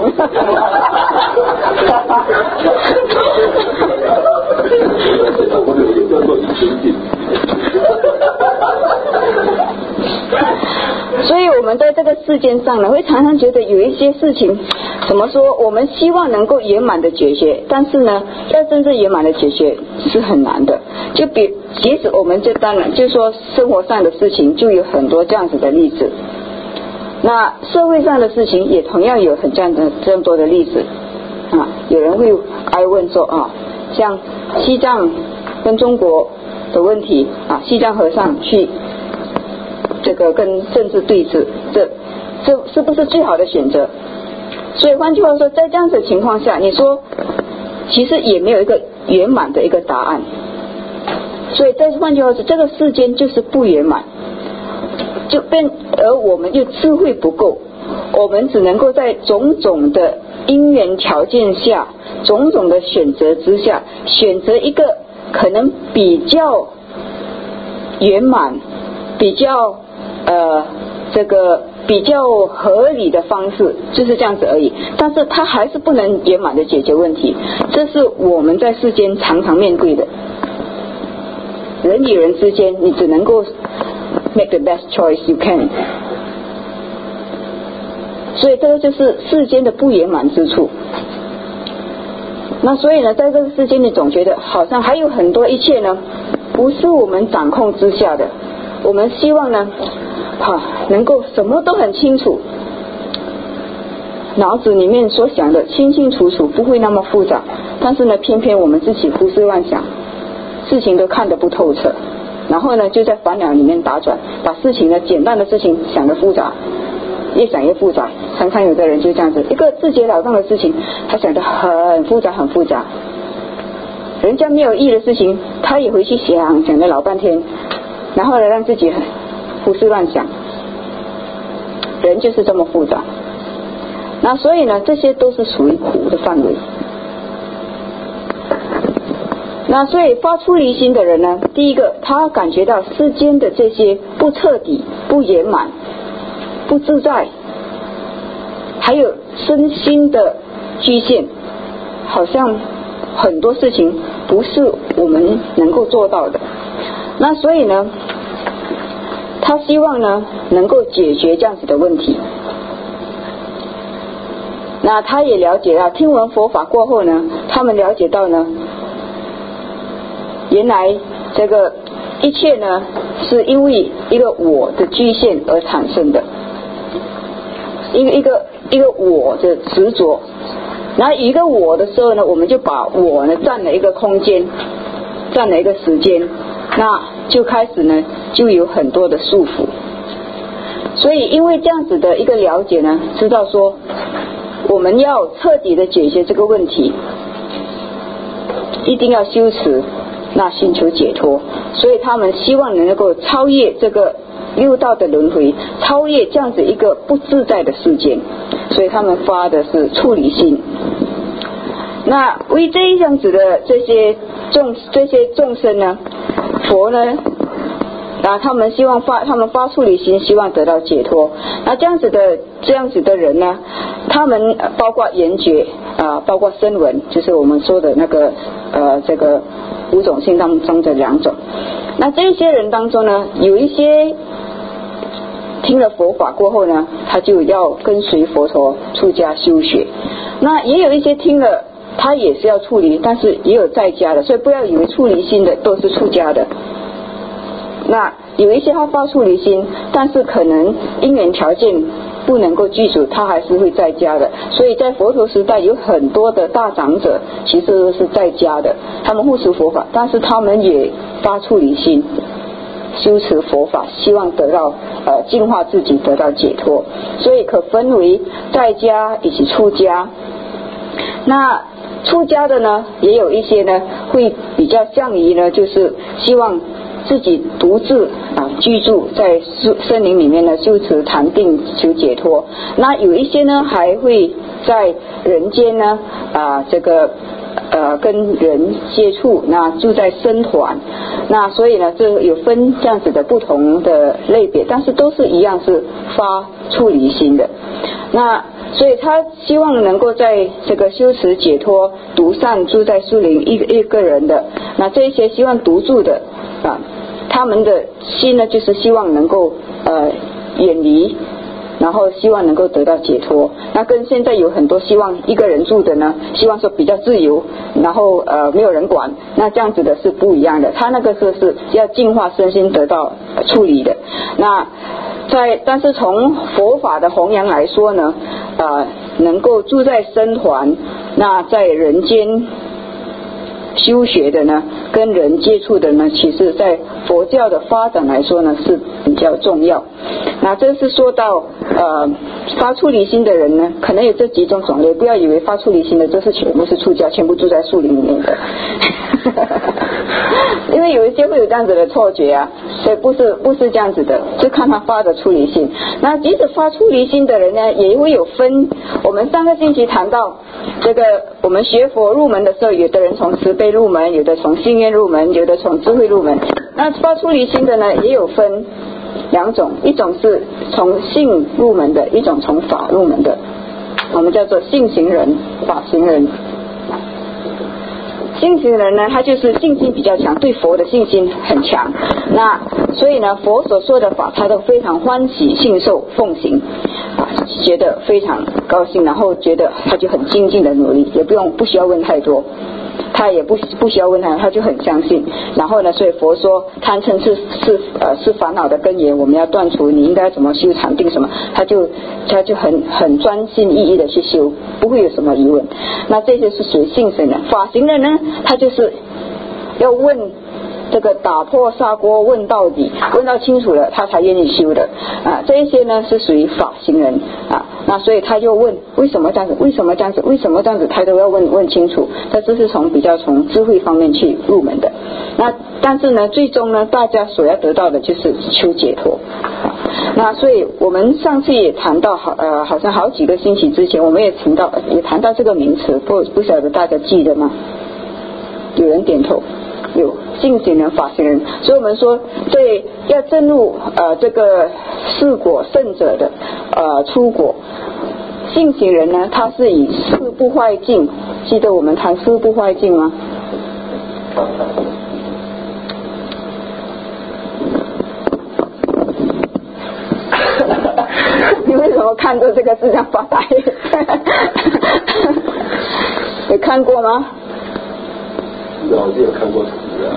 所以我们在这个世间上呢，会常常觉得有一些事情怎么说，我们希望能够圆满的解决，但是呢要真正圆满的解决是很难的。就即使我们这当然就说生活上的事情就有很多这样子的例子，那社会上的事情也同样有这么多的例子啊。有人会哀问说啊，像西藏跟中国的问题啊，西藏和尚去这个跟政治对峙，这是不是最好的选择？所以换句话说，在这样子的情况下，你说其实也没有一个圆满的一个答案。所以再换句话说，这个世间就是不圆满，而我们又智慧不够，我们只能够在种种的因缘条件下，种种的选择之下，选择一个可能比较圆满、比较比较合理的方式，就是这样子而已。但是它还是不能圆满的解决问题，这是我们在世间常常面对的。人与人之间，你只能够 make the best choice you can。所以这个就是世间的不圆满之处。那所以呢，在这个世间，你总觉得好像还有很多一切呢，不是我们掌控之下的。我们希望呢，能够什么都很清楚，脑子里面所想的清清楚楚，不会那么复杂。但是呢，偏偏我们自己胡思乱想，事情都看得不透彻，然后呢，就在烦恼里面打转，把事情呢，简单的事情想得复杂，越想越复杂。常常有的人就这样子，一个自觉了当的事情，他想得很复杂很复杂。人家没有意义的事情，他也回去想了老半天，然后呢，让自己胡思乱想。人就是这么复杂。那所以呢，这些都是属于苦的范围。那所以发出离心的人呢，第一个他感觉到世间的这些不彻底、不圆满、不自在，还有身心的局限，好像很多事情不是我们能够做到的。那所以呢，他希望呢能够解决这样子的问题。那他也了解到，听闻佛法过后呢，他们了解到呢，原来这个一切呢是因为一个我的局限而产生的，一个我的执着。然后一个我的时候呢，我们就把我呢占了一个空间，占了一个时间，那就开始呢就有很多的束缚。所以因为这样子的一个了解呢，知道说我们要彻底的解决这个问题，一定要修持，那寻求解脱。所以他们希望能够超越这个六道的轮回，超越这样子一个不自在的世间，所以他们发的是处理心。那为这样子的这些众生呢，佛呢他们希望他们发处理心，希望得到解脱。那这样子的人呢，他们包括缘觉包括声闻，就是我们说的那个这个五种性当中的两种。那这些人当中呢，有一些听了佛法过后呢，他就要跟随佛陀出家修学。那也有一些听了他也是要处理，但是也有在家的，所以不要以为处理心的都是出家的。那有一些他发处理心，但是可能因缘条件不能够具足，他还是会在家的。所以在佛陀时代有很多的大长者其实都是在家的，他们护持佛法，但是他们也发处理心。 修持佛法，希望得到净化自己，得到解脱。所以可分为在家以及出家。那出家的呢，也有一些呢会比较向于呢，就是希望自己独自居住在森林里面呢，修持禅定求解脱。那有一些呢还会在人间呢跟人接触，那住在僧团。那所以呢这有分这样子的不同的类别，但是都是一样是发出离心的。那所以他希望能够在这个修持解脱独善住在树林一个人的，那这些希望独住的他们的心呢就是希望能够远离，然后希望能够得到解脱。那跟现在有很多希望一个人住的呢，希望说比较自由，然后没有人管，那这样子的是不一样的。他那个是要净化身心得到处理的。那但是从佛法的弘扬来说呢，能够住在僧团，那在人间修学的呢，跟人接触的呢，其实在佛教的发展来说呢是比较重要。那这是说到发出离心的人呢，可能有这几种种类，不要以为发出离心的就是全部是出家，全部住在树林里面的因为有一些会有这样子的错觉啊，所以不是这样子的，就看他发的出离心。那即使发出离心的人呢，也会有分。我们上个星期谈到这个，我们学佛入门的时候，有的人从慈悲入门，有的从信愿入门，有的从智慧入门。那发出离心的呢，也有分两种，一种是从信入门的，一种从法入门的，我们叫做信行人、法行人。信行人呢，他就是信心比较强，对佛的信心很强。那所以呢，佛所说的法，他都非常欢喜信受奉行觉得非常高兴，然后觉得他就很精进的努力，也不需要问太多，他也不需要问他就很相信。然后呢，所以佛说贪嗔是烦恼的根源，我们要断除，你应该怎么修禅定什么，他就很专心意义的去修，不会有什么疑问。那这些是属于信神的。法行人呢，他就是要问这个打破砂锅问到底，问到清楚了他才愿意修的这一些呢是属于法行人那所以他就问为什么这样子，为什么这样子，为什么这样子，他都要问清楚。这是比较从智慧方面去入门的。那但是呢，最终呢，大家所要得到的就是求解脱那所以我们上次也谈到好像好几个星期之前，我们也谈到这个名词，不晓得大家记得吗？有人点头。有信行人、法行人。所以我们说对要证入这个四果圣者的出果。信行人呢，他是以四不坏境，记得我们谈四不坏境吗？你为什么看着这个字这样发呆有看过吗？ 我就有看过图的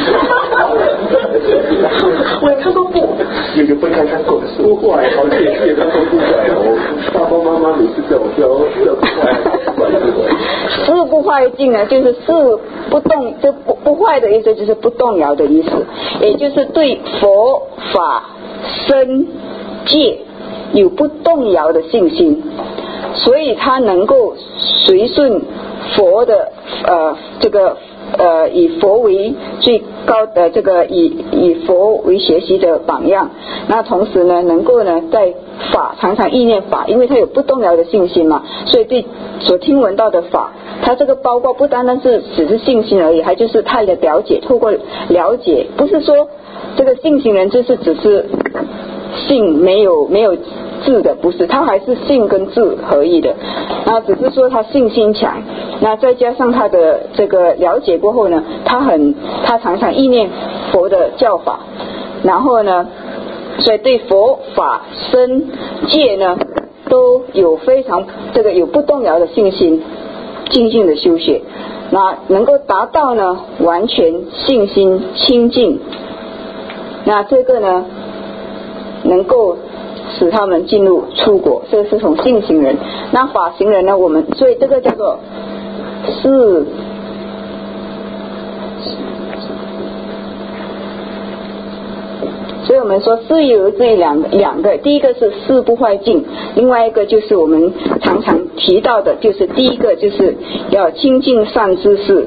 我也看过布，有不看过不坏，好几次也看过不坏。我爸爸妈妈每次叫我叫不坏。 四不坏境呢，就是四不动，就不坏的意思就是不动摇的意思，也就是对佛法僧戒有不动摇的信心，所以他能够随顺佛的这个以佛为最高的这个以佛为学习的榜样。那同时呢，能够呢在法常常意念法，因为他有不动摇的信心嘛，所以对所听闻到的法，他这个包括不单单是只是信心而已，还就是他的了解，透过了解，不是说这个信行人就是只是信没有智的，不是，他还是信跟智合一的，那只是说他信心强，那再加上他的这个了解过后呢，他常常意念佛的教法，然后呢，所以对佛法僧戒呢都有非常这个有不动摇的信心，静静的修学，那能够达到呢完全信心清净，那这个呢能够使他们进入出果，这是从信行人。那法行人呢，我们所以这个叫做是所以我们说事有这两个，第一个是事不坏境，另外一个就是我们常常提到的，就是第一个就是要亲近善知识，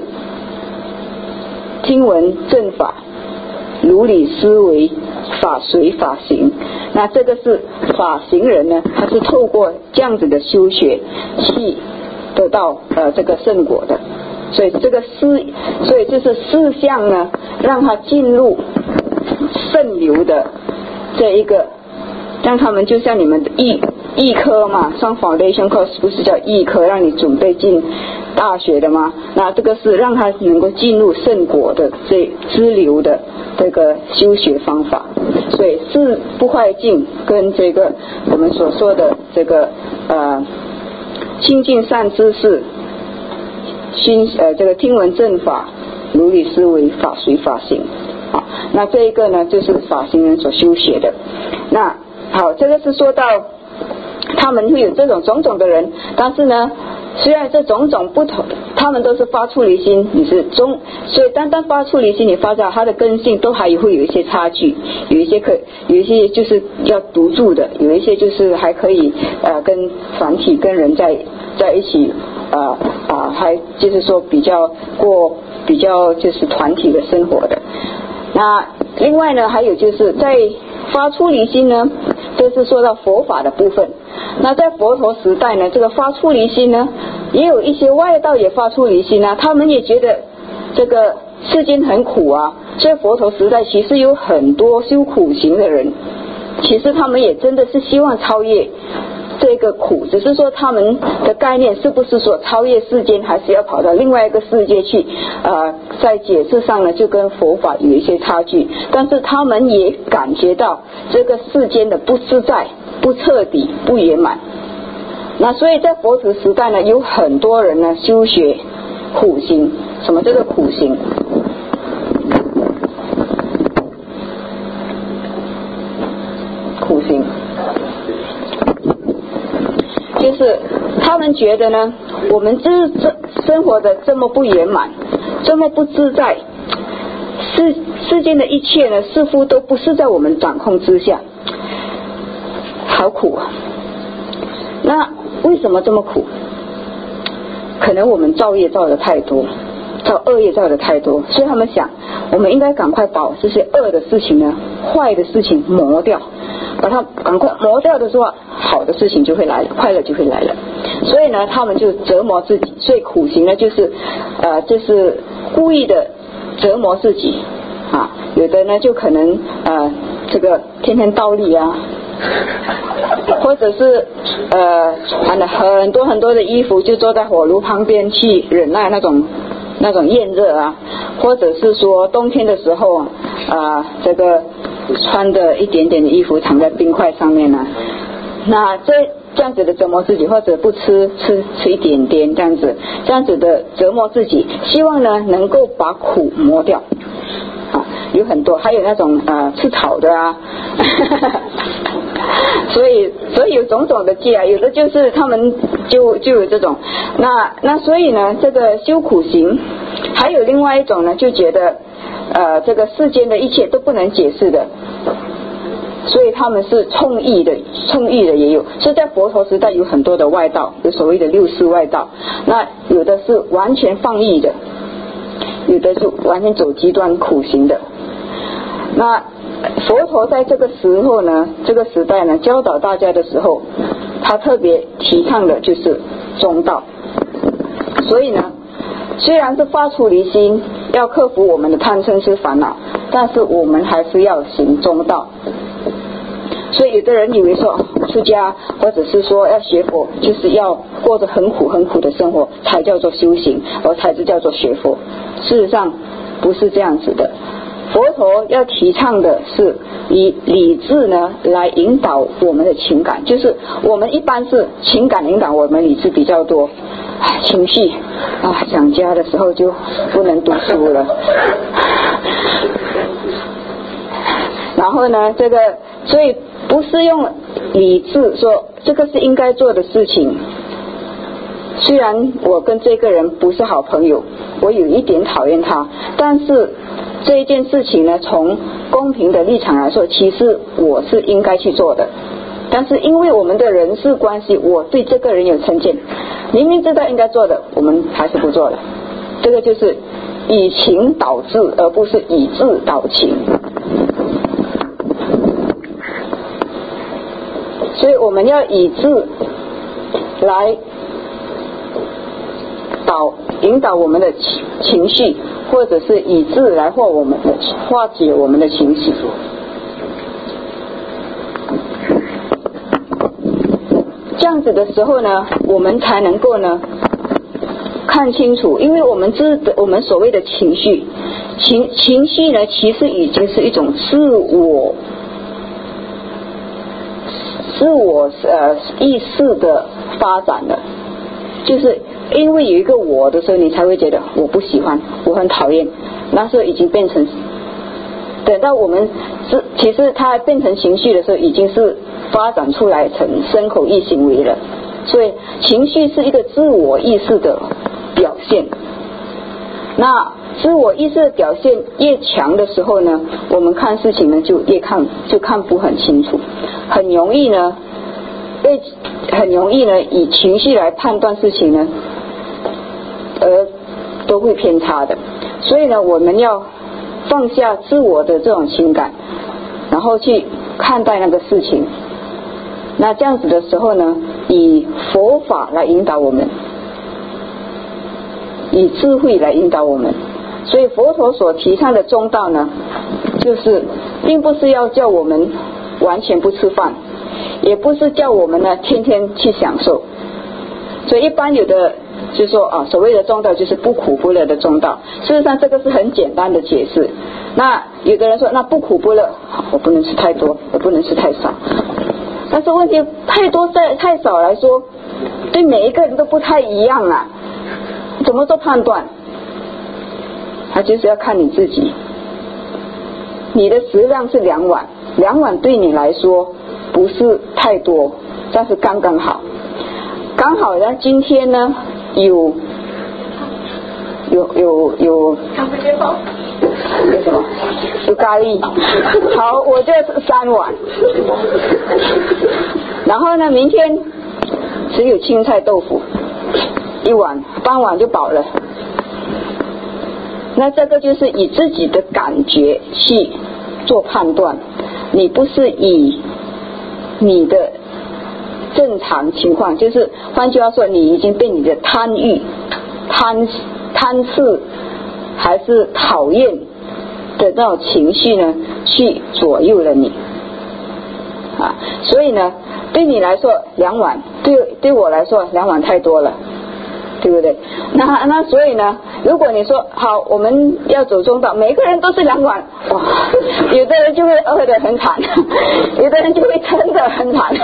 听闻正法，如理思维，法随法行。那这个是法行人呢，他是透过这样子的修学去得到这个圣果的。所以这个所以就是四项呢，让他进入圣流的这一个，让他们就像你们的预科嘛，上 foundation course 不是叫预科，让你准备进大学的吗？那这个是让他能够进入圣果的这支流的这个修学方法。所以事不坏境跟这个我们所说的这个亲近善知识，这个听闻正法，如理思维，法随法行。好，那这一个呢，就是法行人所修学的。那好，这个是说到他们会有这种种种的人，但是呢，虽然这种种不同，他们都是发出离心，你是所以单单发出离心，你发展它的根性都还会有一些差距，有一些就是要独住的，有一些就是还可以跟团体跟人在一起还就是说比较就是团体的生活的。那另外呢，还有就是在发出离心呢，这是说到佛法的部分。那在佛陀时代呢，这个发出离心呢，也有一些外道也发出离心啊，他们也觉得这个世间很苦啊，所以佛陀时代其实有很多修苦行的人，其实他们也真的是希望超越这个苦，只是说他们的概念是不是说超越世间，还是要跑到另外一个世界去在解释上呢就跟佛法有一些差距，但是他们也感觉到这个世间的不自在、不彻底、不圆满。那所以在佛陀时代呢，有很多人呢修学苦行。什么叫做苦行？苦行就是他们觉得呢，我们这生活的这么不圆满，这么不自在，世间的一切呢似乎都不是在我们掌控之下，好苦啊。那为什么这么苦？可能我们造业造的太多，恶业造的太多，所以他们想我们应该赶快把这些恶的事情呢，坏的事情磨掉，把它赶快磨掉的时候，好的事情就会来了，快乐就会来了。所以呢，他们就折磨自己，所以苦行呢就是故意的折磨自己啊。有的呢就可能这个天天倒立啊，或者是穿了很多很多的衣服，就坐在火炉旁边去忍耐那种炎热啊，或者是说冬天的时候这个穿的一点点的衣服躺在冰块上面啊，那这样子的折磨自己，或者不吃一点点这样子的折磨自己，希望呢能够把苦磨掉啊。有很多，还有那种吃草的啊所以有种种的戒啊，有的就是他们就有这种，那所以呢，这个修苦行，还有另外一种呢，就觉得这个世间的一切都不能解释的，所以他们是充义的也有。所以在佛陀时代有很多的外道，有所谓的六世外道，那有的是完全放逸的，有的是完全走极端苦行的。那佛陀在这个时候呢，这个时代呢，教导大家的时候，他特别提倡的就是中道。所以呢，虽然是发出离心，要克服我们的贪嗔痴烦恼，但是我们还是要行中道。所以有的人以为说出家或者是说要学佛，就是要过着很苦很苦的生活才叫做修行，才是叫做学佛。事实上不是这样子的。佛陀要提倡的是以理智呢来引导我们的情感，就是我们一般是情感引导我们，理智比较多，情绪想家的时候就不能读书了，然后呢所以不是用理智说这个是应该做的事情。虽然我跟这个人不是好朋友，我有一点讨厌他，但是这一件事情呢，从公平的立场来说，其实我是应该去做的，但是因为我们的人事关系，我对这个人有成见，明明知道应该做的，我们还是不做了。这个就是以情导智，而不是以智导情。所以我们要以智来引导我们的情绪，或者是以智来化解我们的情绪。这样子的时候呢，我们才能够呢看清楚，因为我们所谓的情绪呢，其实已经是一种自我意识的发展了。就是因为有一个我的时候，你才会觉得我不喜欢，我很讨厌，那时候已经变成，等到我们其实它变成情绪的时候，已经是发展出来成身口意行为了。所以情绪是一个自我意识的表现。那自我意识的表现越强的时候呢，我们看事情呢就看不很清楚，很容易呢以情绪来判断事情呢，都会偏差的。所以呢，我们要放下自我的这种情感，然后去看待那个事情。那这样子的时候呢，以佛法来引导我们，以智慧来引导我们。所以佛陀所提倡的中道呢，就是并不是要叫我们完全不吃饭，也不是叫我们呢天天去享受。所以一般有的就说所谓的中道就是不苦不乐的中道。事实上这个是很简单的解释。那有的人说，那不苦不乐，我不能吃太多，我不能吃太少。但是问题太多太少来说，对每一个人都不太一样啊，怎么做判断？它就是要看你自己。你的食量是2碗，2碗对你来说不是太多，但是刚刚好。刚好呢，今天呢有什么？有咖喱。好，我就是3碗。然后呢，明天只有青菜豆腐1碗，半碗就饱了。那这个就是以自己的感觉去做判断，你不是以你的正常情况，就是换句话说，你已经被你的贪欲、贪刺还是讨厌的那种情绪呢，去左右了你啊。所以呢，对你来说2碗，对我来说2碗太多了，对不对？那所以呢，如果你说好，我们要走中道，每个人都是2碗，哇，有的人就会饿得很惨，有的人就会撑得很惨。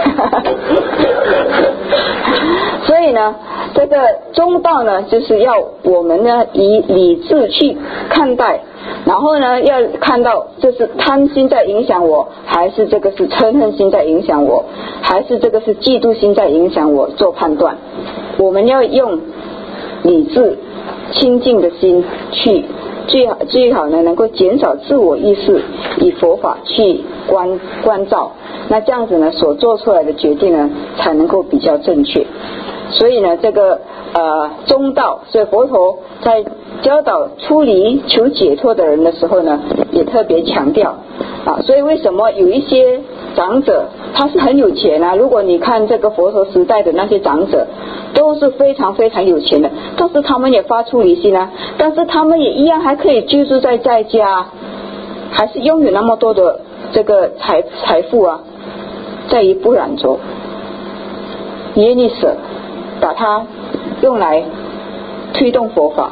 所以呢，这个中道呢，就是要我们呢以理智去看待，然后呢要看到这是贪心在影响我，还是这个是嗔恨心在影响我，还是这个是嫉妒心在影响我，做判断。我们要用理智清净的心去最好呢能够减少自我意识，以佛法去关照，那这样子呢所做出来的决定呢才能够比较正确。所以呢这个中道，所以佛陀在教导出离求解脱的人的时候呢，也特别强调所以为什么有一些长者他是很有钱啊，如果你看这个佛陀时代的那些长者都是非常非常有钱的，但是他们也发出离心啊，但是他们也一样还可以居住在家，还是拥有那么多的这个财富啊，在于不染着，愿意舍把它用来推动佛法，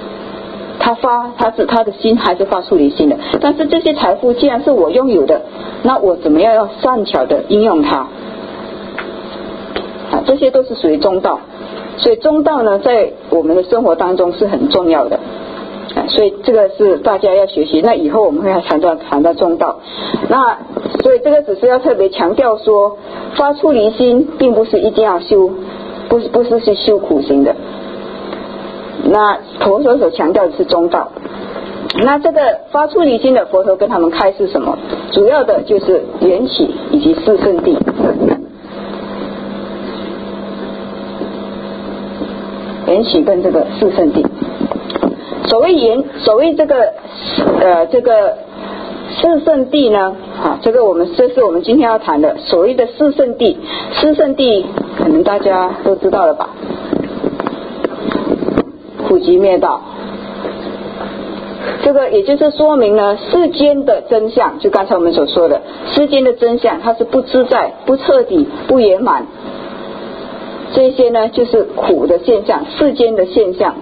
他的心还是发出离心的。但是这些财富既然是我拥有的，那我怎么样要善巧的应用它这些都是属于中道。所以中道呢在我们的生活当中是很重要的所以这个是大家要学习。那以后我们会谈到中道，那所以这个只是要特别强调说，发出离心并不是一定要修，不是去修苦行的。那佛所强调的是中道。 那这个发出离心的佛陀跟他们开示什么？主要的就是缘起以及四圣谛。缘起跟这个四圣谛。所谓这个四圣谛呢，这是我们今天要谈的所谓的四圣谛。四圣谛可能大家都知道了吧？苦集灭道。这个也就是说明呢，世间的真相，就刚才我们所说的，世间的真相它是不自在、不彻底、不圆满。这些呢就是苦的现象，世间的现象。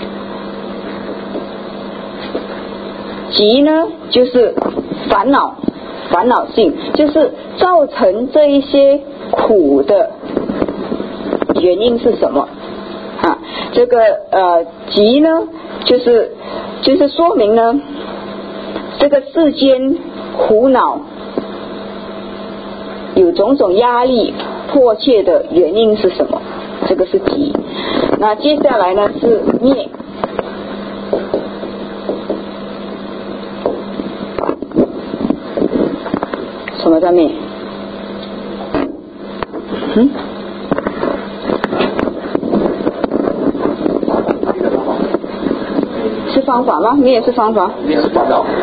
集呢就是烦恼性，就是造成这一些苦的原因是什么这个集呢就是说明呢这个世间苦恼有种种压力迫切的原因是什么，这个是集。那接下来呢是灭。什么叫灭？是方法吗？灭是方法？ 灭是烦恼。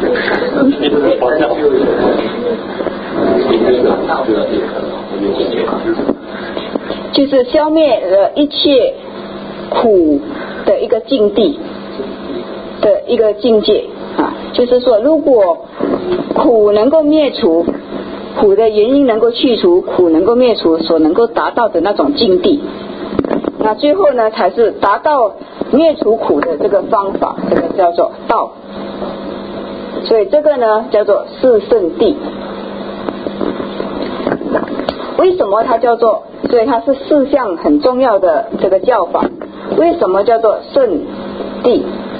就是消灭了一切苦的一个境地的一个境界就是说，如果苦能够灭除，苦的原因能够去除，苦能够灭除，所能够达到的那种境地，那最后呢才是达到灭除苦的这个方法，这个叫做道。所以这个呢叫做四圣谛。为什么它叫做？所以它是四项很重要的这个教法。为什么叫做圣谛？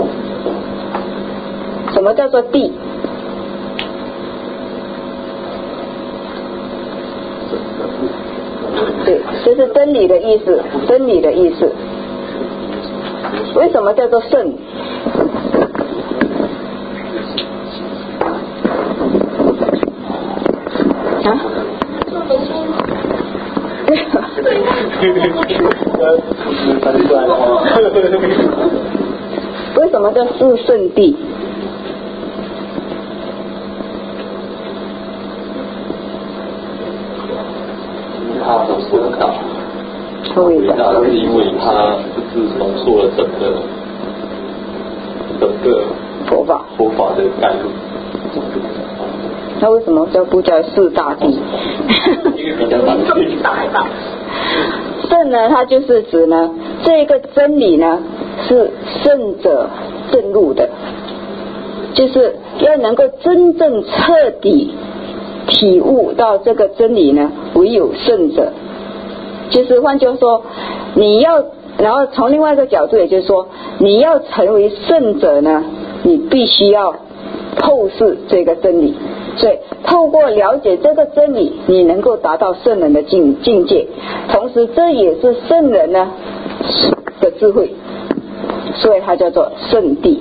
什么叫做谛？对，这是真理的意思，真理的意思。为什么叫做圣？为什么叫四圣谛？ 他的思考，那是因为他就是浓缩了整个佛法的概论。 那为什么不叫四大谛？ 因为比较难去打。 圣呢，它就是指呢，这个真理呢是圣者证入的，就是要能够真正彻底体悟到这个真理呢，唯有圣者。就是换句话说，你要，然后从另外一个角度，也就是说，你要成为圣者呢，你必须要透视这个真理。所以透过了解这个真理，你能够达到圣人的境界，同时这也是圣人呢的智慧，所以它叫做圣谛。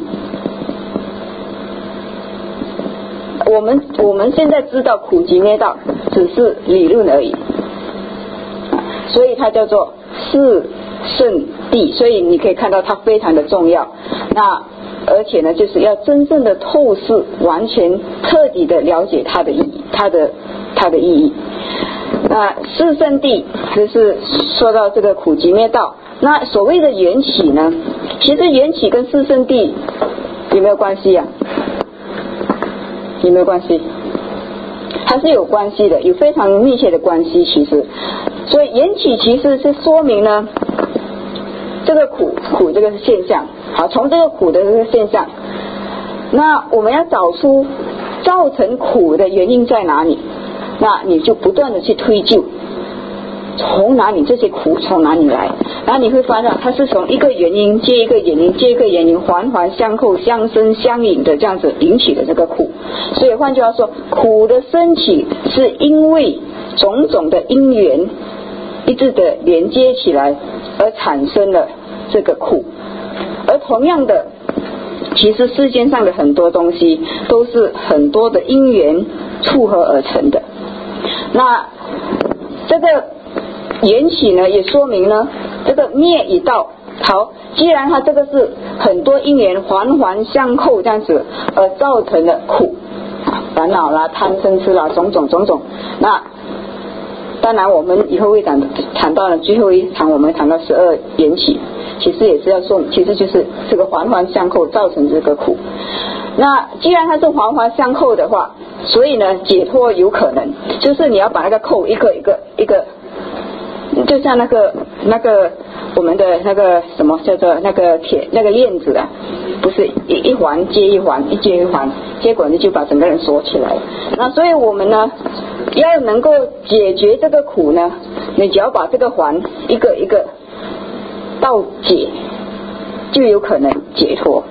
我们现在知道苦集灭道只是理论而已，所以它叫做四圣谛。所以你可以看到它非常的重要。那而且呢，就是要真正的透视，完全彻底的了解它的意义，它的意义。那四圣谛就是说到这个苦集灭道。那所谓的缘起呢，其实缘起跟四圣谛有没有关系啊？有没有关系？它是有关系的，有非常密切的关系。其实，所以缘起其实是说明呢，这个苦这个现象。好，从这个苦的这个现象，那我们要找出造成苦的原因在哪里，那你就不断的去推究，从哪里这些苦从哪里来，然后你会发现它是从一个原因接一个原因接一个原因，环环相扣，相生相引的这样子引起的这个苦。所以换句话说，苦的升起是因为种种的因缘一致的连接起来而产生了这个苦。而同样的， 其实世间上的很多东西都是很多的因缘凑合而成的。那这个缘起呢，也说明呢，这个灭已到。好，既然它这个是很多因缘环环相扣这样子而造成的苦，烦恼啦、贪嗔痴啦，种种，那当然我们以后会谈到了最后一场，我们谈到12缘起，其实也是要说，其实就是这个环环相扣造成这个苦。那既然它是环环相扣的话，所以呢解脱有可能，就是你要把那个扣一个，就像那个我们的那个什么叫做那个铁那个链子啊，不是一环接一环，一接一环，结果你就把整个人锁起来了。那所以我们呢要能够解决这个苦呢，你只要把这个环一个一个道解，就有可能解脱。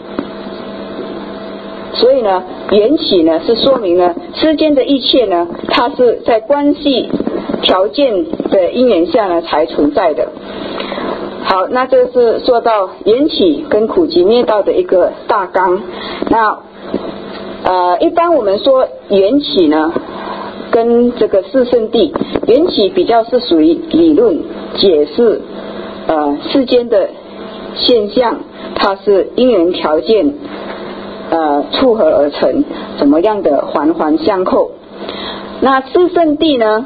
所以呢缘起呢是说明呢世间的一切呢，它是在关系条件的因缘下呢才存在的。好，那这是说到缘起跟苦集灭道的一个大纲。那一般我们说缘起呢跟这个四圣谛，缘起比较是属于理论解释世间的现象，它是因缘条件凑合而成，怎么样的环环相扣。那四圣谛呢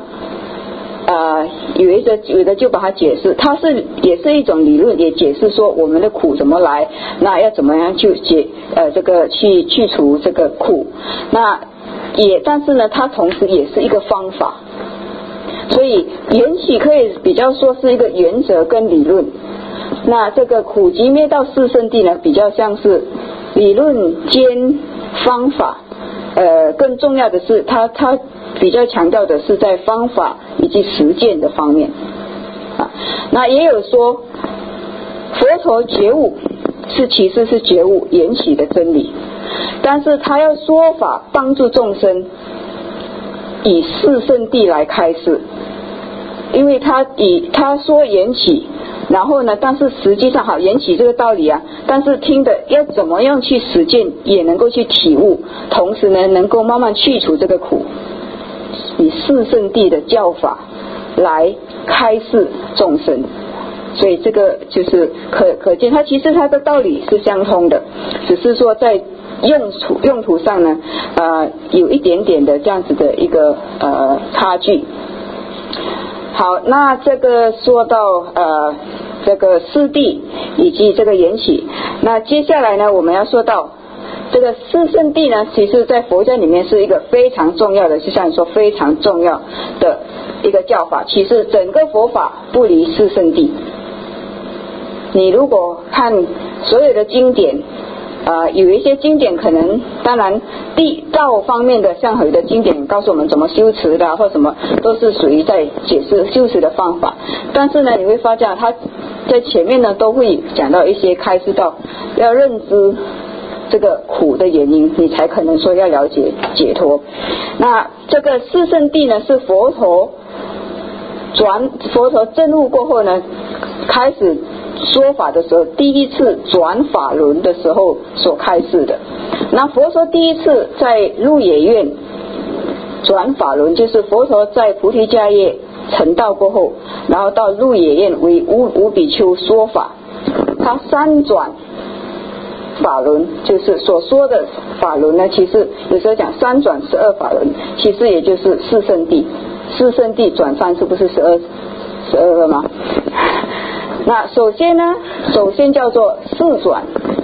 有的就把它解释，它也是一种理论，也解释说我们的苦怎么来，那要怎么样去去除这个苦。那但是呢它同时也是一个方法，所以缘起可以比较说是一个原则跟理论。那这个苦集灭道四圣谛呢比较像是理论兼方法，更重要的是它比较强调的是在方法以及实践的方面那也有说佛陀觉悟其实是觉悟缘起的真理，但是他要说法帮助众生以四圣谛来开示，因为他说缘起，然后呢但是实际上好缘起这个道理但是听的要怎么样去实践，也能够去体悟，同时呢能够慢慢去除这个苦，以四圣谛的教法来开示众生。所以这个就是可见它其实它的道理是相通的，只是说在用途上呢有一点点的这样子的一个差距。好，那这个说到这个四谛以及这个缘起，那接下来呢我们要说到这个四圣谛呢，其实在佛教里面是一个非常重要的，就像你说非常重要的一个教法。其实整个佛法不离四圣谛。你如果看所有的经典有一些经典可能当然道方面的，像有的经典告诉我们怎么修持的或什么，都是属于在解释修持的方法。但是呢你会发现它在前面呢都会讲到一些开示到要认知这个苦的原因，你才可能说要了解解脱。那这个四圣谛呢是佛陀证悟过后呢开始说法的时候，第一次转法轮的时候所开示的。那佛说第一次在鹿野苑转法轮，就是佛陀在菩提迦叶成道过后，然后到鹿野苑为五比丘说法，他三转法轮，就是所说的法轮呢，其实有时候讲三转12法轮，其实也就是四圣谛。四圣谛转3是不是12个吗？那首先叫做四转。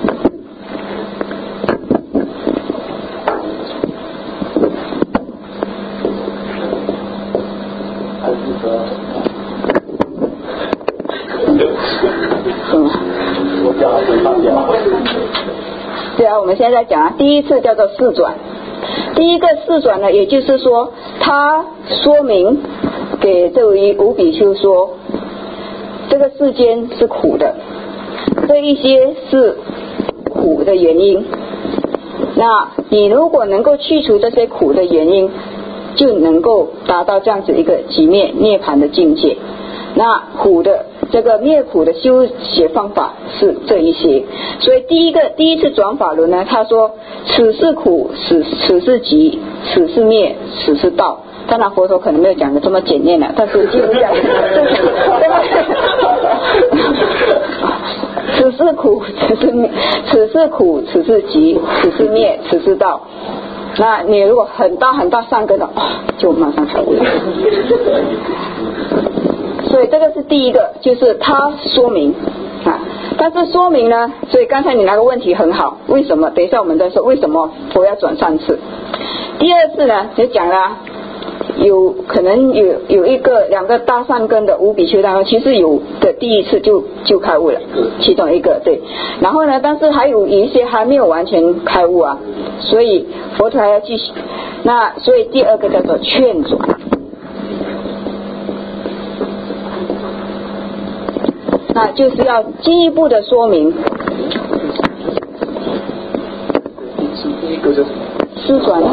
对啊，我们现在讲第一次叫做四转。第一个四转呢，也就是说他说明给这位五比丘说，这个世间是苦的，这一些是苦的原因，那你如果能够去除这些苦的原因，就能够达到这样子一个寂灭涅槃的境界。那苦的这个灭苦的修学方法是这一些。所以第一次转法轮呢，他说此是苦，此是集，此是灭，此是道。当然佛陀可能没有讲的这么简练了，但是就是这样。此是苦，此是苦，此是集，此是灭，此是道。那你如果很大善根的，就马上开悟了。所以这个是第一个，就是他说明啊。但是说明呢，所以刚才你那个问题很好，为什么？等一下我们再说为什么佛要转3次。第二次呢，就讲了。有可能有2个大善根的无比丘当中，其实有的第一次就开悟了，其中一个对。然后呢，但是还有一些还没有完全开悟啊，所以佛陀还要继续。那所以第二个叫做劝转，那就是要进一步的说明。 第一个叫什么？ 施转。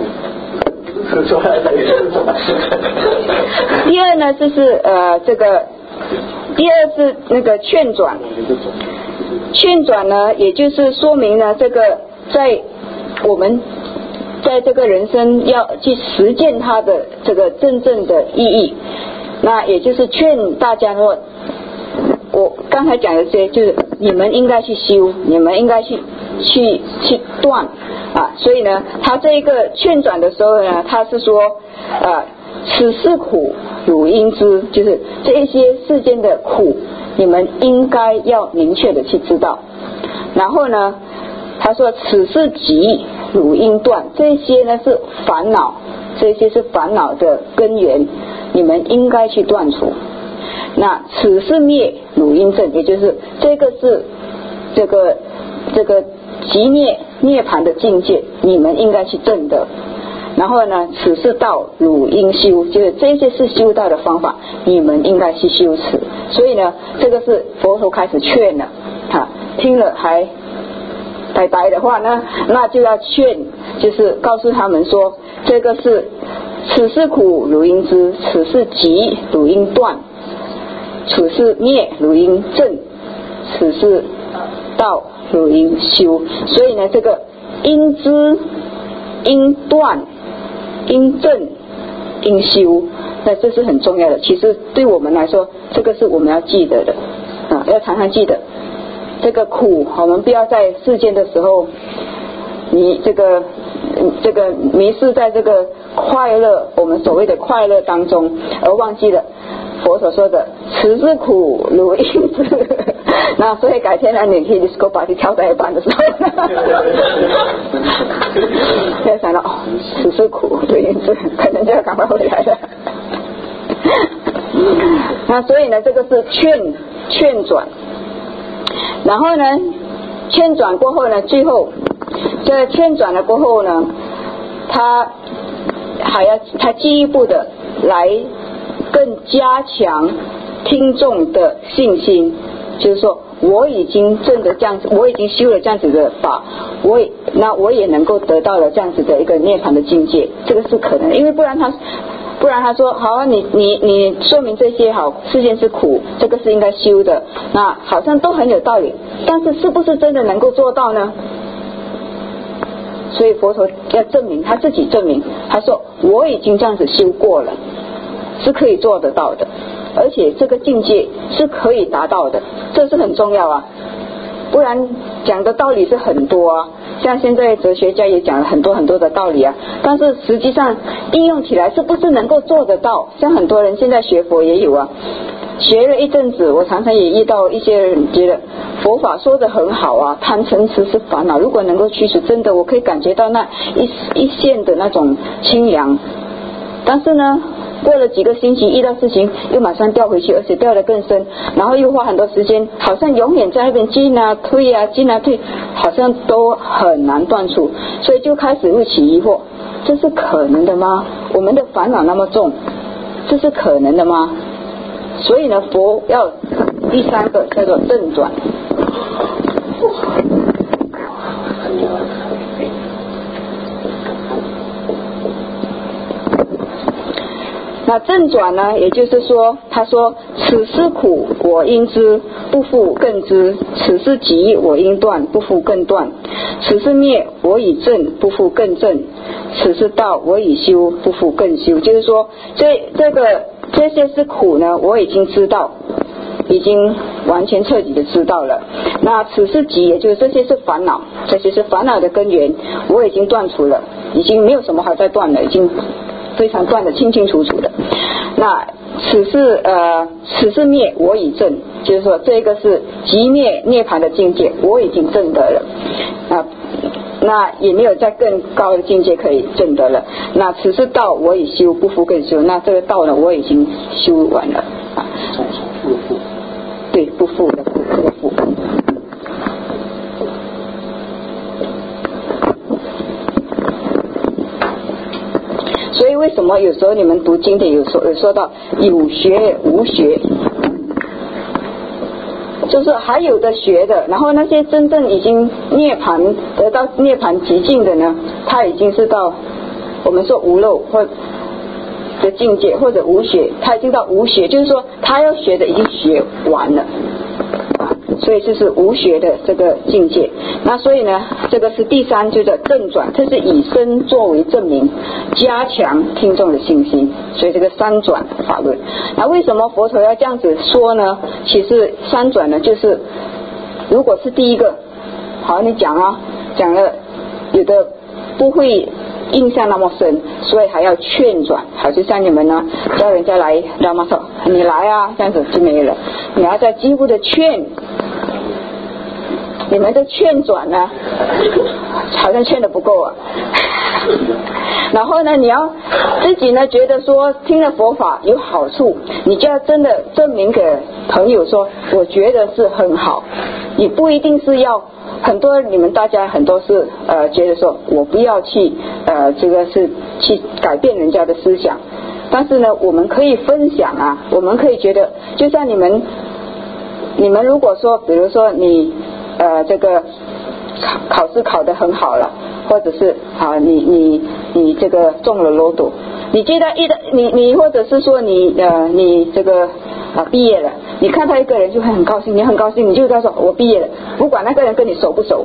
第二呢，就是这个第二是那个劝转。劝转呢，也就是说明呢，这个在我们在这个人生要去实践它的这个真正的意义。那也就是劝大家说，我刚才讲的这些，就是你们应该去修，你们应该去断啊。所以呢，他这一个劝转的时候呢，他是说此是苦，汝应知，就是这一些世间的苦，你们应该要明确的去知道。然后呢，他说此是集，汝应断，这些呢是烦恼，这些是烦恼的根源，你们应该去断除。那此是灭，汝应证，也就是这个是这个极涅槃的境界，你们应该去证的。然后呢，此是道，汝应修，就是这些是修道的方法，你们应该去修持。所以呢，这个是佛陀开始劝了，听了还白白的话呢，那就要劝，就是告诉他们说，这个是此是苦，汝应知；此是集，汝应断；此是灭，汝应证；此是道，汝应修。所以呢，这个应知、应断、应证、应修，那这是很重要的。其实对我们来说，这个是我们要记得的要常常记得。这个苦，我们不要在世间的时候，你这个迷失在这个快乐，我们所谓的快乐当中，而忘记了佛所说的此是苦，汝应知。那所以改天呢，你可以 disco party 跳在一半的时候，要想到此是苦，汝应知，可能就要赶快回来了。那所以呢，这个是劝转。然后呢，劝转过后呢，最后这劝转了过后呢，他进一步的来更加强听众的信心，就是说我已经证的这样子，我已经修了这样子的法，我也能够得到了这样子的一个涅槃的境界，这个是可能的。因为不然他说好啊，你说明这些好，世间是苦，这个是应该修的，那好像都很有道理，但是是不是真的能够做到呢？所以佛陀要证明，他自己证明，他说我已经这样子修过了，是可以做得到的，而且这个境界是可以达到的，这是很重要啊。不然讲的道理是很多啊，像现在哲学家也讲了很多很多的道理啊，但是实际上应用起来是不是能够做得到？像很多人现在学佛也有啊，学了一阵子，我常常也遇到一些人觉得佛法说得很好啊，贪嗔痴是烦恼，如果能够驱除，真的我可以感觉到那一线的那种清凉，但是呢过了几个星期遇到事情又马上掉回去，而且掉得更深，然后又花很多时间，好像永远在那边进啊退啊进啊退，好像都很难断除，所以就开始会起疑惑，这是可能的吗？我们的烦恼那么重，这是可能的吗？所以呢，佛要第3个叫做正转。 那正转呢，也就是说他说此事苦我应知不复更知，此事急我应断不复更断，此事灭我已证不复更证，此事道我已修不复更修。就是说这些是苦呢，我已经知道，已经完全彻底的知道了。那此事急，也就是这些是烦恼，这些是烦恼的根源，我已经断除了，已经没有什么好再断了，已经非常断得清清楚楚的。那此事灭我已证，就是说这个是极灭涅槃的境界，我已经证得了。那也没有在更高的境界可以证得了。那此事道我已修不复更修，那这个道呢我已经修完了啊。对，不复的复，这个复。所以为什么有时候你们读经典有说到有学无学，就是还有的学的，然后那些真正已经涅槃得到涅槃极境的呢，他已经是到我们说无漏或的境界，或者无学，他已经到无学，就是说他要学的已经学完了所以就是无学的这个境界。那所以呢，这个是第三，就叫正转，这是以身作为证明，加强听众的信心，所以这个三转法论。那为什么佛陀要这样子说呢？其实三转呢，就是如果是第一个，好你讲了有的不会印象那么深，所以还要劝转。好，就像你们呢叫人家来拉玛说你来啊，这样子就没了，你要再进一步的劝。你们的劝转呢好像劝的不够啊然后呢你要自己呢觉得说听了佛法有好处，你就要真的证明给朋友说我觉得是很好。你不一定是要很多，你们大家很多是觉得说我不要去这个是去改变人家的思想，但是呢我们可以分享啊，我们可以觉得就像你们如果说比如说你这个考试考得很好了，或者是你这个中了罗斗，你觉得你或者是说你这个毕业了，你看到一个人就会很高兴，你很高兴，你就跟他说我毕业了，不管那个人跟你熟不熟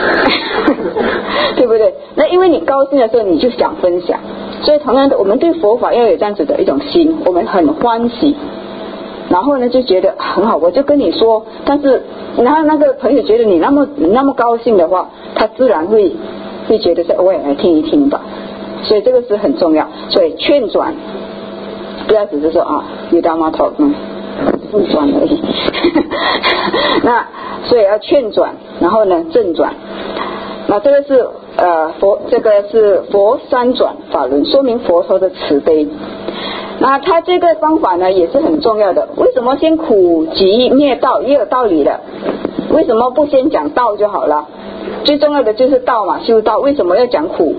对不对？那因为你高兴的时候你就想分享，所以同样的我们对佛法要有这样子的一种心，我们很欢喜，然后呢就觉得很好，我就跟你说，但是然后那个朋友觉得你那么高兴的话，他自然会觉得说我也来听一听吧。所以这个是很重要，所以劝转不要只是说有大妈头不转而已那所以要劝转，然后呢正转。那这个是这个是佛三转法轮，说明佛陀的慈悲。那他这个方法呢也是很重要的。为什么先苦集灭道？也有道理的。为什么不先讲道就好了？最重要的就是道嘛，修道。为什么要讲苦？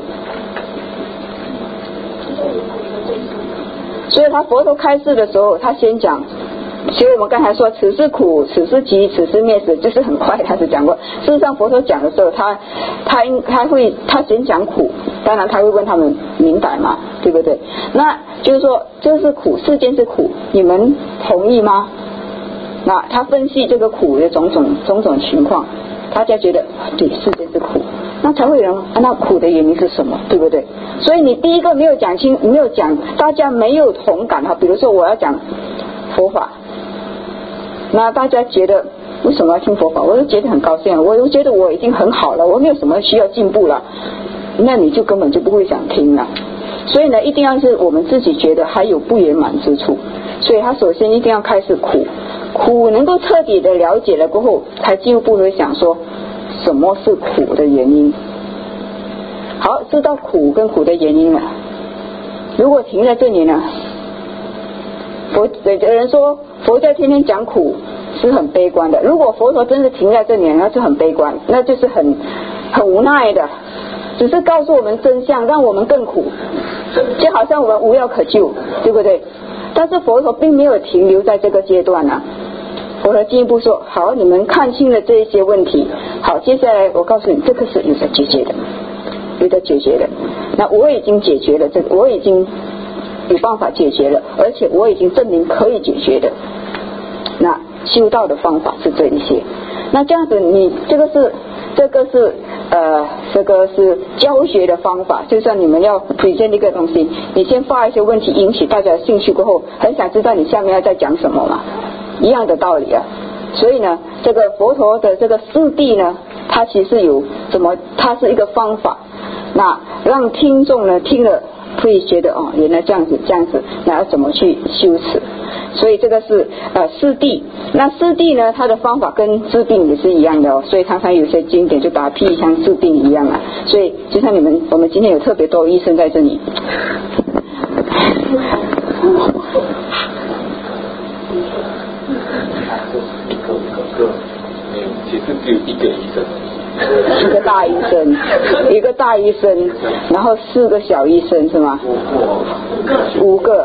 所以他佛陀开示的时候，他先讲，所以我们刚才说此是苦，此是集，此是灭死，就是很快他是讲过。事实上佛陀讲的时候，他先讲苦，当然他会问他们明白嘛，对不对？那就是说这是苦，世间是苦，你们同意吗？那他分析这个苦的种种情况，大家觉得对，世间是苦，那才会有人那苦的原因是什么，对不对？所以你第一个没有讲清，没有讲，大家没有同感哈。比如说我要讲佛法，那大家觉得为什么要听佛法？我就觉得很高兴，我就觉得我已经很好了，我没有什么需要进步了，那你就根本就不会想听了。所以呢一定要是我们自己觉得还有不圆满之处，所以他首先一定要开始苦能够彻底的了解了过后，才进一步会想说什么是苦的原因。好，知道苦跟苦的原因了，如果停在这里呢，有的人说佛教天天讲苦是很悲观的，如果佛陀真的停在这里，那就很悲观，那就是很无奈的，只是告诉我们真相，让我们更苦，就好像我们无药可救，对不对？但是佛陀并没有停留在这个阶段啊，佛陀进一步说，好，你们看清了这一些问题，好，接下来我告诉你，这个是有的解决的，那我已经解决了这个，我已经有办法解决了，而且我已经证明可以解决的。那修道的方法是这一些。那这样子你这个是教学的方法，就像你们要 present 一个东西，你先发一些问题引起大家的兴趣过后，很想知道你下面要再讲什么嘛，一样的道理啊。所以呢，这个佛陀的这个四谛呢，它其实它是一个方法，那让听众呢听了会觉得哦，原来这样子，那要怎么去修持？所以这个是四谛。那四谛呢，它的方法跟治病也是一样的哦，所以常常有些经典就把它譬喻像治病一样啊。所以就像我们今天有特别多医生在这里。 其实只有一个医生， 一个大医生，然后4个小医生是吗？5个。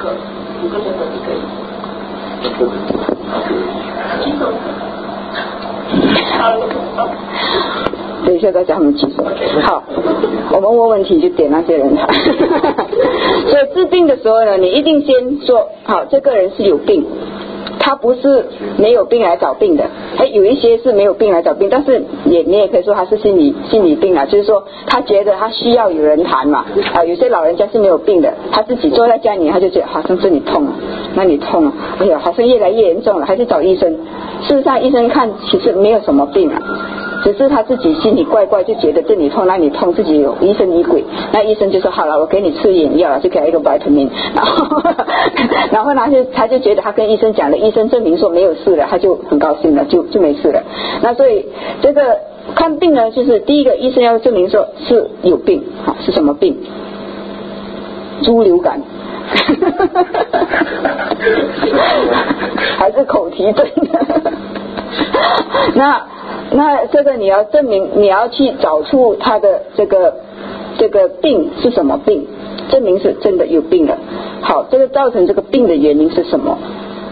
等一下再叫他们举手。好，我们问问题就点那些人。所以治病的时候呢，你一定先说好，这个人是有病，他不是没有病来找病的。有一些是没有病来找病，但是你也可以说他是心理病啊，就是说他觉得他需要有人谈嘛。有些老人家是没有病的，他自己坐在家里，他就觉得好像这里痛啊，那里痛啊，哎呀，好像越来越严重了，还是找医生。事实上医生看其实没有什么病啊，只是他自己心里怪怪，就觉得这里痛那里痛，自己有疑神疑鬼。那医生就说好了，我给你吃眼药了，就给他一个 vitamin， 然后他就觉得他跟医生讲了，医生证明说没有事了，他就很高兴了，就没事了。那所以这个看病呢，就是第一个医生要证明说是有病，是什么病？猪流感。还是口蹄症。那这个你要证明，你要去找出他的这个病是什么病，证明是真的有病了。好，这个造成这个病的原因是什么？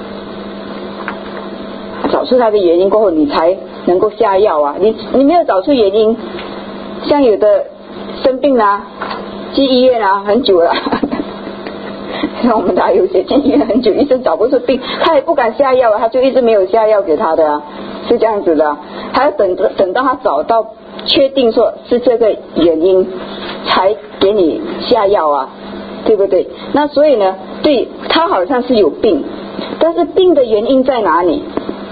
找出它的原因过后，你才能够下药啊。你没有找出原因，像有的生病啊，去医院啊很久了。像我们家有些去医院很久，医生找不出病，他也不敢下药，他就一直没有下药给他的啊，是这样子的。他要等到他找到确定说是这个原因，才给你下药啊，对不对？那所以呢，对，他好像是有病，但是病的原因在哪里？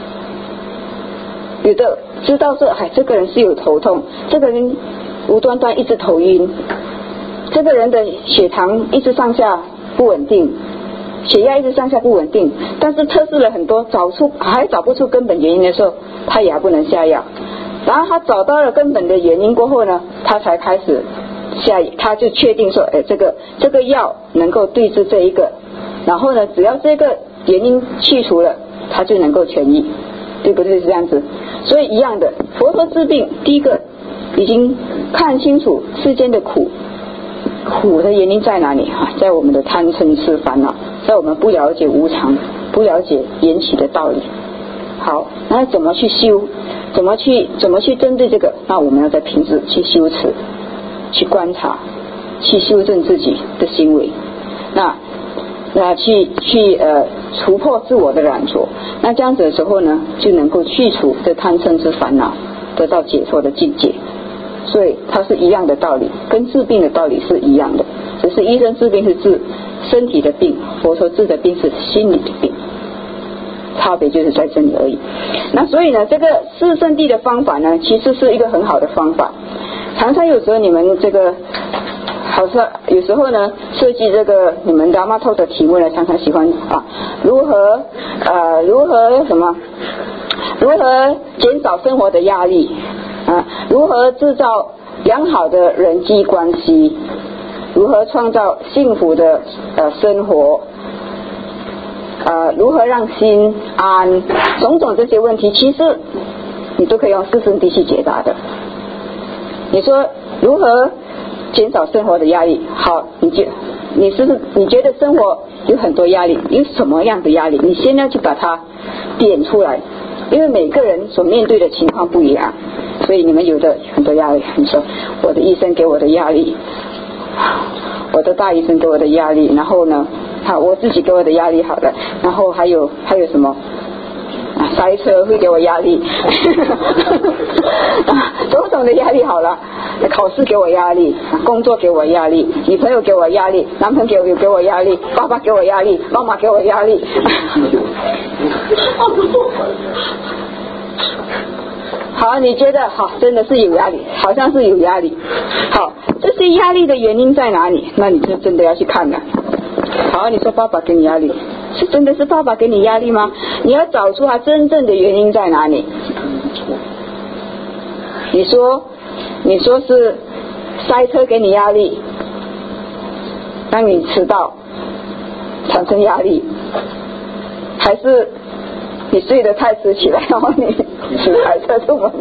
有的知道说，这个人是有头痛，这个人无端端一直头晕，这个人的血糖一直上下不稳定，血压一直上下不稳定，但是测试了很多，还找不出根本原因的时候，他也还不能下药。然后他找到了根本的原因过后呢，他才开始他就确定说，这个药能够对治这一个，然后呢，只要这个原因去除了，他就能够痊愈，对不对？是这样子。所以一样的，佛陀治病，第一个已经看清楚世间的苦的原因在哪里啊？在我们的贪嗔痴烦恼，在我们不了解无常，不了解缘起的道理。好，那怎么去修？怎么去针对这个？那我们要在平时去修持，去观察，去修正自己的行为。那去除破自我的染着。那这样子的时候呢，就能够去除这贪嗔痴烦恼，得到解脱的境界。所以它是一样的道理，跟治病的道理是一样的，只是医生治病是治身体的病，佛陀治的病是心理的病，差别就是在这里而已。那所以呢，这个四圣谛的方法呢，其实是一个很好的方法。常常有时候你们这个好像有时候呢，设计这个你们达玛透的题目呢，常常喜欢如何减少生活的压力如何制造良好的人际关系，如何创造幸福的生活如何让心安，种种这些问题，其实你都可以用四圣谛去解答的。你说如何减少生活的压力？好，你觉得生活有很多压力，有什么样的压力？你现在就把它点出来，因为每个人所面对的情况不一样，所以你们有的很多压力。你说我的医生给我的压力， 我的大医生给我的压力，然后呢，我自己给我的压力好了，然后还有什么？塞车会给我压力，种种的压力好了，考试给我压力，工作给我压力，女朋友给我压力，男朋友给我压力，爸爸给我压力，妈妈给我压力。好，你觉得好，真的是有压力，好像是有压力。好，这些压力的原因在哪里？那你就真的要去看了。好，你说爸爸给你压力，是真的是爸爸给你压力吗？你要找出他真正的原因在哪里。你说是塞车给你压力，让你迟到产生压力，还是你睡得太迟起来，然后你开车出门？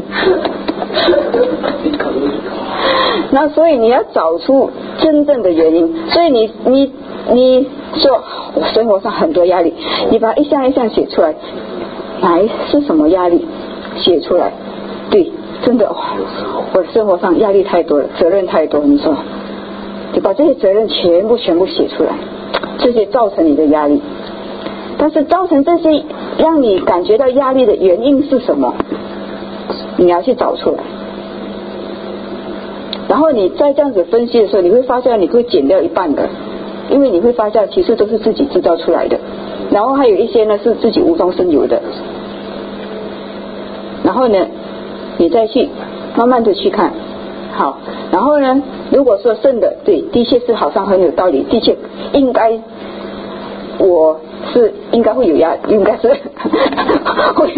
那所以你要找出真正的原因。所以你说我生活上很多压力，你把一项一项写出来，是什么压力写出来。对，真的我生活上压力太多了，责任太多，你说就把这些责任全部写出来，这些造成你的压力。但是造成这些让你感觉到压力的原因是什么，你要去找出来。然后你再这样子分析的时候，你会发现你会减掉一半的，因为你会发现其实都是自己制造出来的，然后还有一些呢是自己无中生有的。然后呢你再去慢慢的去看。好，然后呢如果说剩的，对，的确是好像很有道理，的确应该我是应该会有压力，应该是会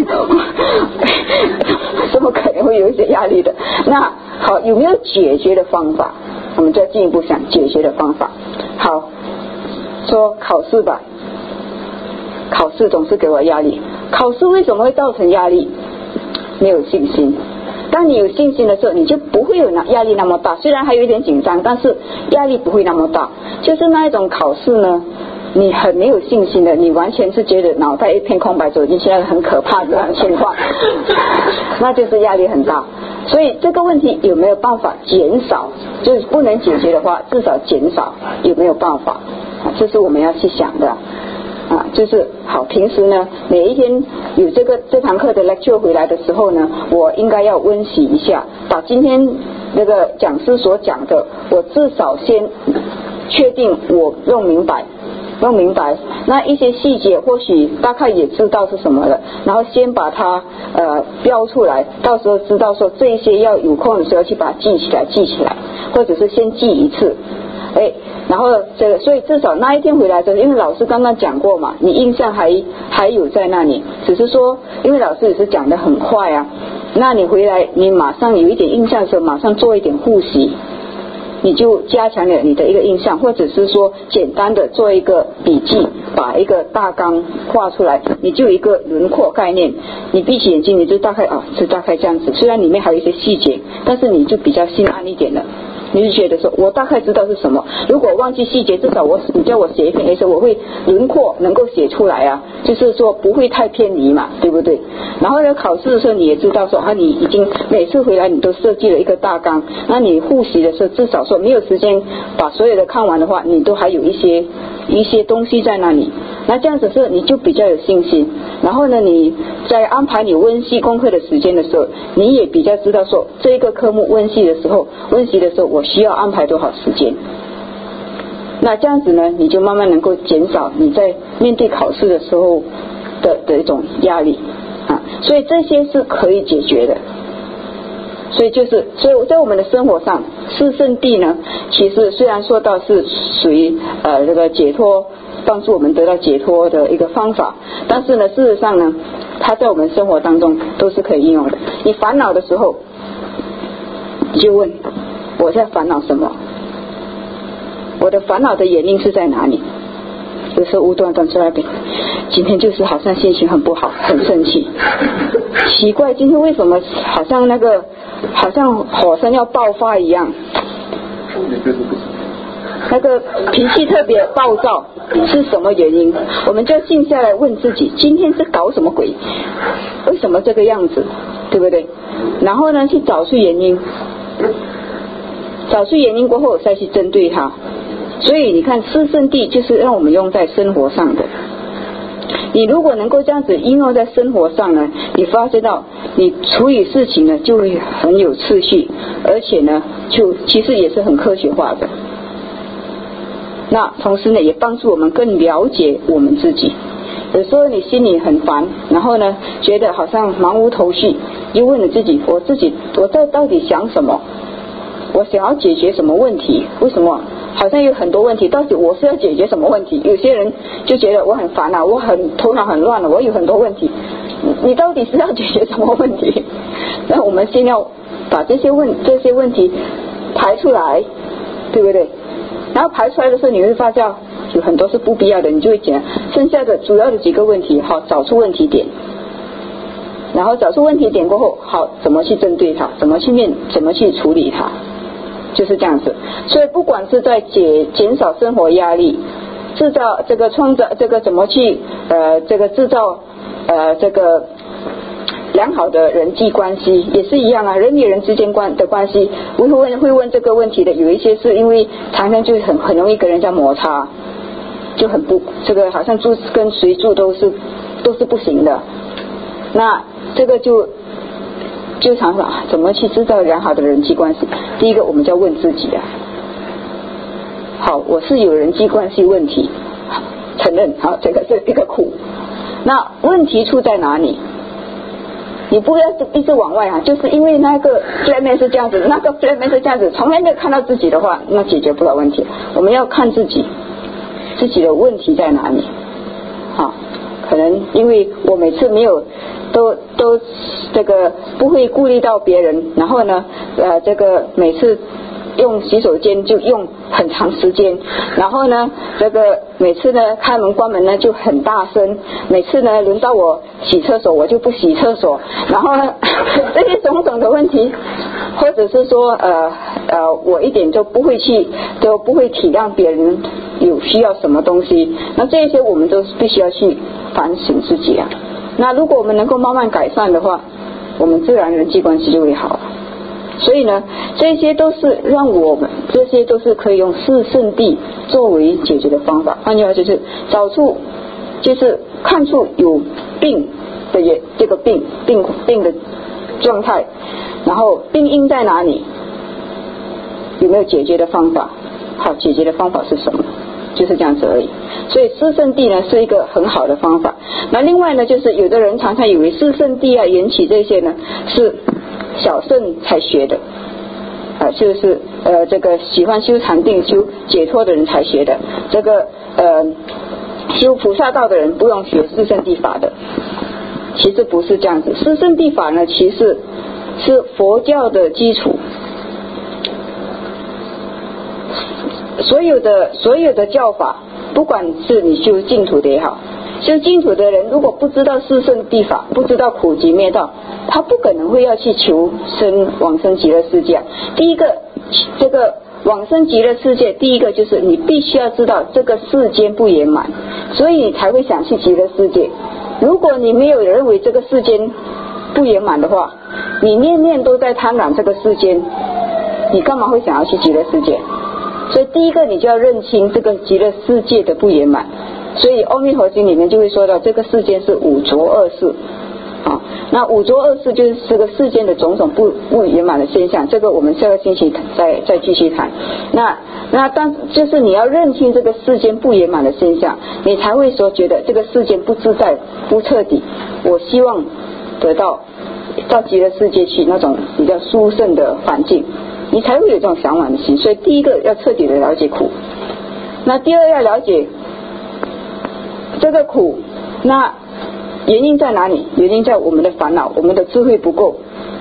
怎么可能会有一些压力的。那好，有没有解决的方法？我们再进一步想解决的方法。好，说考试吧，考试总是给我压力。考试为什么会造成压力？没有信心。当你有信心的时候，你就不会有压力那么大，虽然还有一点紧张，但是压力不会那么大。就是那一种考试呢，你很没有信心的，你完全是觉得脑袋一片空白，走进去那个很可怕的情况，那就是压力很大。所以这个问题有没有办法减少？就是不能解决的话，至少减少，有没有办法？这是我们要去想的。就是好，平时呢每一天有这堂课的 lecture 回来的时候呢，我应该要温习一下，把今天那个讲师所讲的，我至少先确定我弄明白，那一些细节或许大概也知道是什么了，然后先把它标出来，到时候知道说这一些要有空的时候去把它记起来，或者是先记一次，然后所以至少那一天回来的，因为老师刚刚讲过嘛，你印象还有在那里，只是说因为老师也是讲得很快啊，那你回来你马上有一点印象的时候，马上做一点复习，你就加强了你的一个印象，或者是说简单的做一个笔记，把一个大纲画出来，你就有一个轮廓概念，你闭起眼睛你就大概是大概这样子，虽然里面还有一些细节，但是你就比较心安一点了，你就觉得说我大概知道是什么，如果忘记细节，至少你叫我写一篇 essay， 我会轮廓能够写出来啊，就是说不会太偏离嘛，对不对？然后呢考试的时候你也知道说你已经每次回来你都设计了一个大纲，那你复习的时候至少说没有时间把所有的看完的话，你都还有一些东西在那里，那这样子是你就比较有信心。然后呢你在安排你温习功课的时间的时候，你也比较知道说这个科目温习的时候我需要安排多少时间，那这样子呢你就慢慢能够减少你在面对考试的时候的一种压力所以这些是可以解决的。所以在我们的生活上，四圣谛呢其实虽然说到是属于这个解脱，帮助我们得到解脱的一个方法，但是呢事实上呢它在我们生活当中都是可以应用的。你烦恼的时候你就问我在烦恼什么，我的烦恼的原因是在哪里。有时候无端端说今天就是好像心情很不好，很生气，奇怪今天为什么好像火山要爆发一样，那个脾气特别暴躁，是什么原因？我们就静下来问自己，今天是搞什么鬼，为什么这个样子，对不对？然后呢去找出原因过后再去针对它， 所以你看四圣谛就是让我们用在生活上的。你如果能够这样子应用在生活上呢，你发现到你处理事情呢就会很有次序，而且呢就其实也是很科学化的。那同时呢也帮助我们更了解我们自己。有时候你心里很烦，然后呢觉得好像茫无头绪，就问了自己，我在到底想什么？我想要解决什么问题？为什么好像有很多问题？到底我是要解决什么问题？有些人就觉得我很烦啊，我很头脑很乱了，我有很多问题。你到底是要解决什么问题？那我们先要把这些问题排出来，对不对？然后排出来的时候，你会发现有很多是不必要的，你就会讲剩下的主要的几个问题，好，找出问题点，然后找出问题点过后，好，怎么去针对它，怎么去处理它，就是这样子。所以不管是在减少生活压力，制造这个创造这个怎么去这个制造这个良好的人际关系也是一样啊，人与人之间的关系，会问这个问题的，有一些是因为常常就很容易跟人家摩擦，就很不这个好像跟谁住都是不行的。那这个就常常怎么去制造良好的人际关系？第一个我们就要问自己啊，好，我是有人际关系问题，承认，好，这个是一个苦。那问题出在哪里？你不要一直往外啊，就是因为那个 flatman 是这样子，那个 flatman 是这样子，从来没有看到自己的话，那解决不了问题。我们要看自己的问题在哪里。好，可能因为我每次没有都这个不会顾虑到别人，然后呢这个每次用洗手间就用很长时间，然后呢这个每次呢开门关门呢就很大声，每次呢轮到我洗厕所我就不洗厕所，然后呢这些种种的问题，或者是说我一点都不会体谅别人有需要什么东西，那这些我们都必须要去反省自己啊。那如果我们能够慢慢改善的话，我们自然人际关系就会好。所以呢这些都是可以用四圣谛作为解决的方法。换句话就是就是看出有病的这个病的状态，然后病因在哪里，有没有解决的方法，好，解决的方法是什么，就是这样子而已。所以四圣谛呢是一个很好的方法。那另外呢就是有的人常常以为四圣谛啊缘起这些呢是小圣才学的就是这个喜欢修禅定修解脱的人才学的，这个修菩萨道的人不用学四圣谛法的。其实不是这样子，四圣谛法呢其实是佛教的基础，所有的教法，不管是你修净土的也好，修净土的人如果不知道四圣谛法，不知道苦集灭道，他不可能会要去求往生极乐世界。第一个这个往生极乐世界，第一个就是你必须要知道这个世间不圆满，所以你才会想去极乐世界。如果你没有认为这个世间不圆满的话，你念念都在贪婪这个世间，你干嘛会想要去极乐世界？所以第一个你就要认清这个极乐世界的不圆满。所以阿弥陀经里面就会说到这个世间是五浊恶世那五浊恶世就是这个世间的种种不圆满的现象，这个我们下个星期再继续谈。那当就是你要认清这个世间不圆满的现象，你才会说觉得这个世间不自在不彻底，我希望得到极乐世界去那种比较殊胜的环境，你才会有这种向往的心。所以第一个要彻底的了解苦，那第二要了解这个苦，那原因在哪里？原因在我们的烦恼，我们的智慧不够。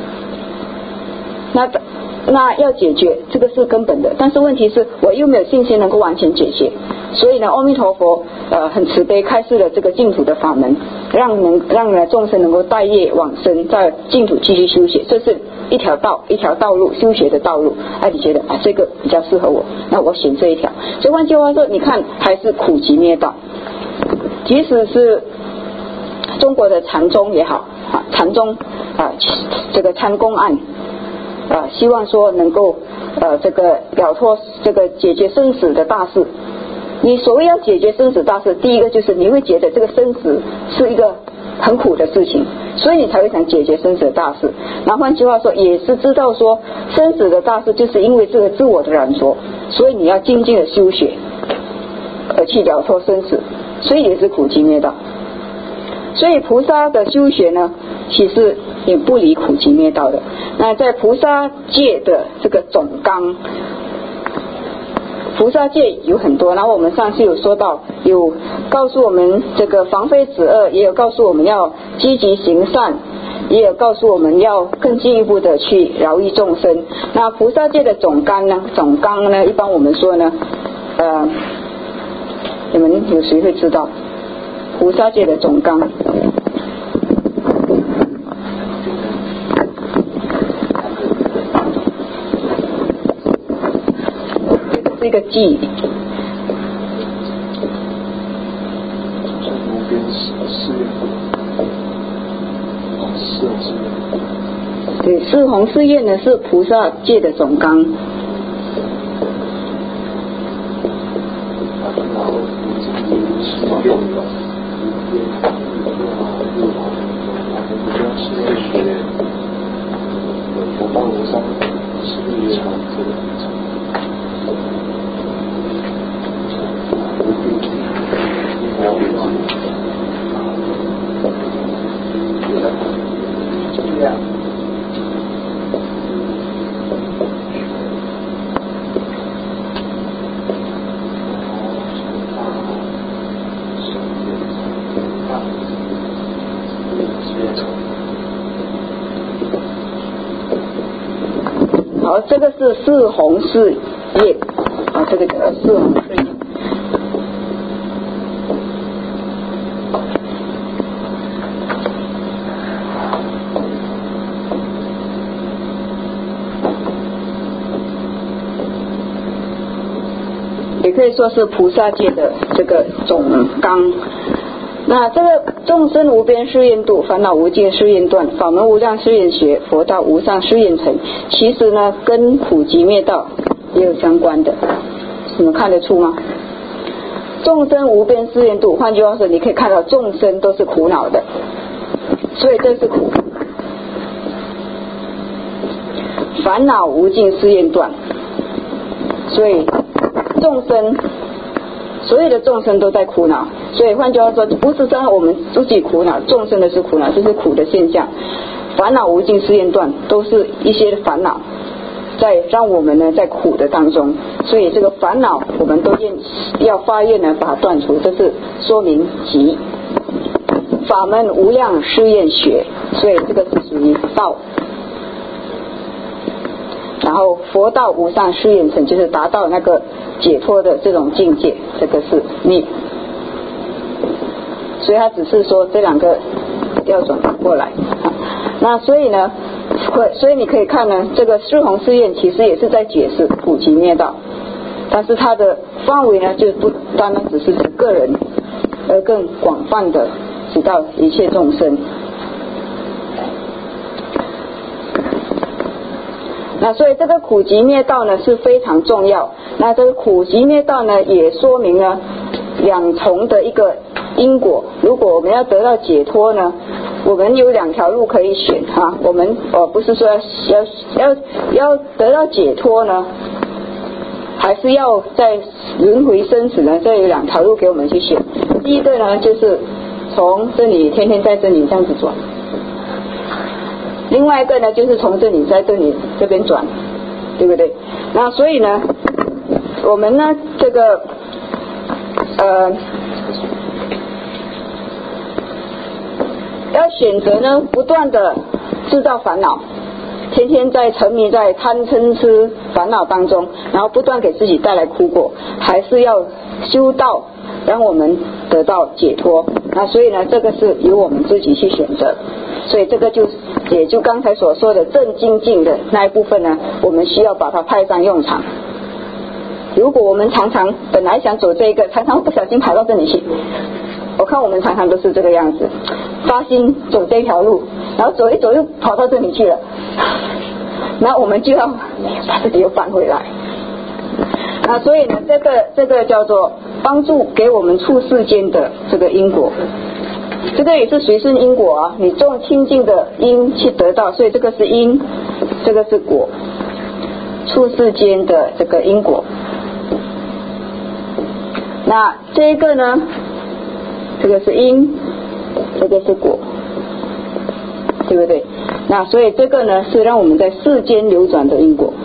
那要解决，这个是根本的，但是问题是我又没有信心能够完全解决。所以呢阿弥陀佛很慈悲开示了这个净土的法门，让众生能够带业往生，在净土继续修学，这是一条道路，修学的道路。你觉得这个比较适合我，那我选这一条。所以换句话说，你看还是苦集灭道。即使是中国的禅宗也好禅宗这个参公案希望说能够这个了脱这个解决生死的大事。你所谓要解决生死大事，第一个就是你会觉得这个生死是一个很苦的事情，所以你才会想解决生死的大事。然后换句话说，也是知道说生死的大事就是因为这个自我的染着，所以你要精进的修学而去了脱生死，所以也是苦集灭道。所以菩萨的修学呢，其实也不离苦集灭道的。那在菩萨界的这个总纲，菩萨界有很多，然后我们上次有说到，有告诉我们这个防非止恶，也有告诉我们要积极行善，也有告诉我们要更进一步的去饶益众生。那菩萨界的总纲呢，一般我们说呢，你们有谁会知道菩萨界的总纲？是一个记，对，四弘誓愿呢是菩萨界的总纲。好，这个是四弘誓愿啊，这个叫四弘誓愿。也可以说是菩萨界的这个总纲。那这个众生无边誓愿度，烦恼无尽誓愿断，法门无量誓愿学，佛道无上誓愿成，其实呢跟苦集灭道也有相关的，你们看得出吗？众生无边誓愿度，换句话说，你可以看到众生都是苦恼的，所以这是苦。烦恼无尽誓愿断，所以众生所有的众生都在苦恼，所以换句话说，不是说我们自己苦恼，众生的是苦恼，这是苦的现象。烦恼无尽誓愿断，都是一些烦恼在让我们呢在苦的当中，所以这个烦恼我们都要发愿呢把它断除，这是说明集。法门无量誓愿学，所以这个是属于道。然后佛道无上誓愿成，就是达到那个解脱的这种境界，这个是灭。所以他只是说这两个要转过来。那所以呢，所以你可以看呢，这个四弘誓愿其实也是在解释苦集灭道，但是它的范围呢就不单单只是指个人，而更广泛的指到一切众生。那所以这个苦集灭道呢是非常重要。那这个苦集灭道呢也说明了两重的一个因果。如果我们要得到解脱呢，我们有两条路可以选哈。我们不是说要得到解脱呢，还是要在轮回生死呢？这有两条路给我们去选。第一个呢就是从这里天天在这里这样子转。另外一个呢就是从这里在这边转，对不对？那所以呢我们呢这个要选择呢不断的制造烦恼，天天在沉迷在贪嗔痴烦恼当中，然后不断给自己带来苦果，还是要修道让我们得到解脱。那所以呢这个是由我们自己去选择。所以这个也就刚才所说的正精进的那一部分呢，我们需要把它派上用场。如果我们常常本来想走这一个，常常不小心跑到这里去，我看我们常常都是这个样子，发心走这条路，然后走一走又跑到这里去了， 那我们就要把自己又返回来。所以呢，这个叫做帮助给我们处世间的这个因果，这个也是随顺因果啊，你种清净的因去得到，所以这个是因，这个是果，处世间的这个因果。那这一个呢，这个是因，这个是果，对不对？那所以这个呢是让我们在世间流转的因果。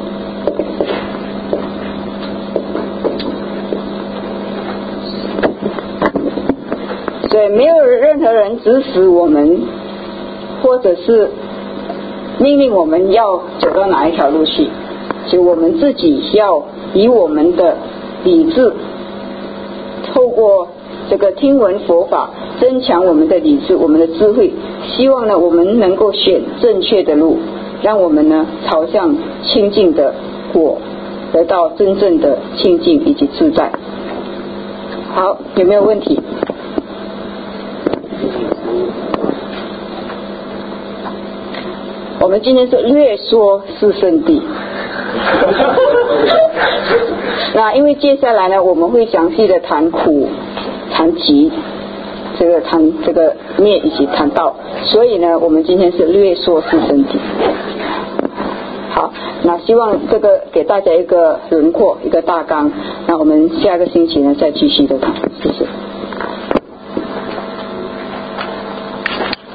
所以没有任何人指使我们，或者是命令我们要走到哪一条路去，就我们自己要以我们的理智，透过这个听闻佛法，增强我们的理智，我们的智慧，希望呢我们能够选正确的路，让我们呢朝向清净的果，得到真正的清净以及自在。好，有没有问题？我们今天是略说四圣谛那因为接下来呢我们会详细的谈苦谈集，谈这个灭以及谈道，所以呢我们今天是略说四圣谛。好，那希望这个给大家一个轮廓，一个大纲，那我们下个星期呢再继续的谈，谢谢。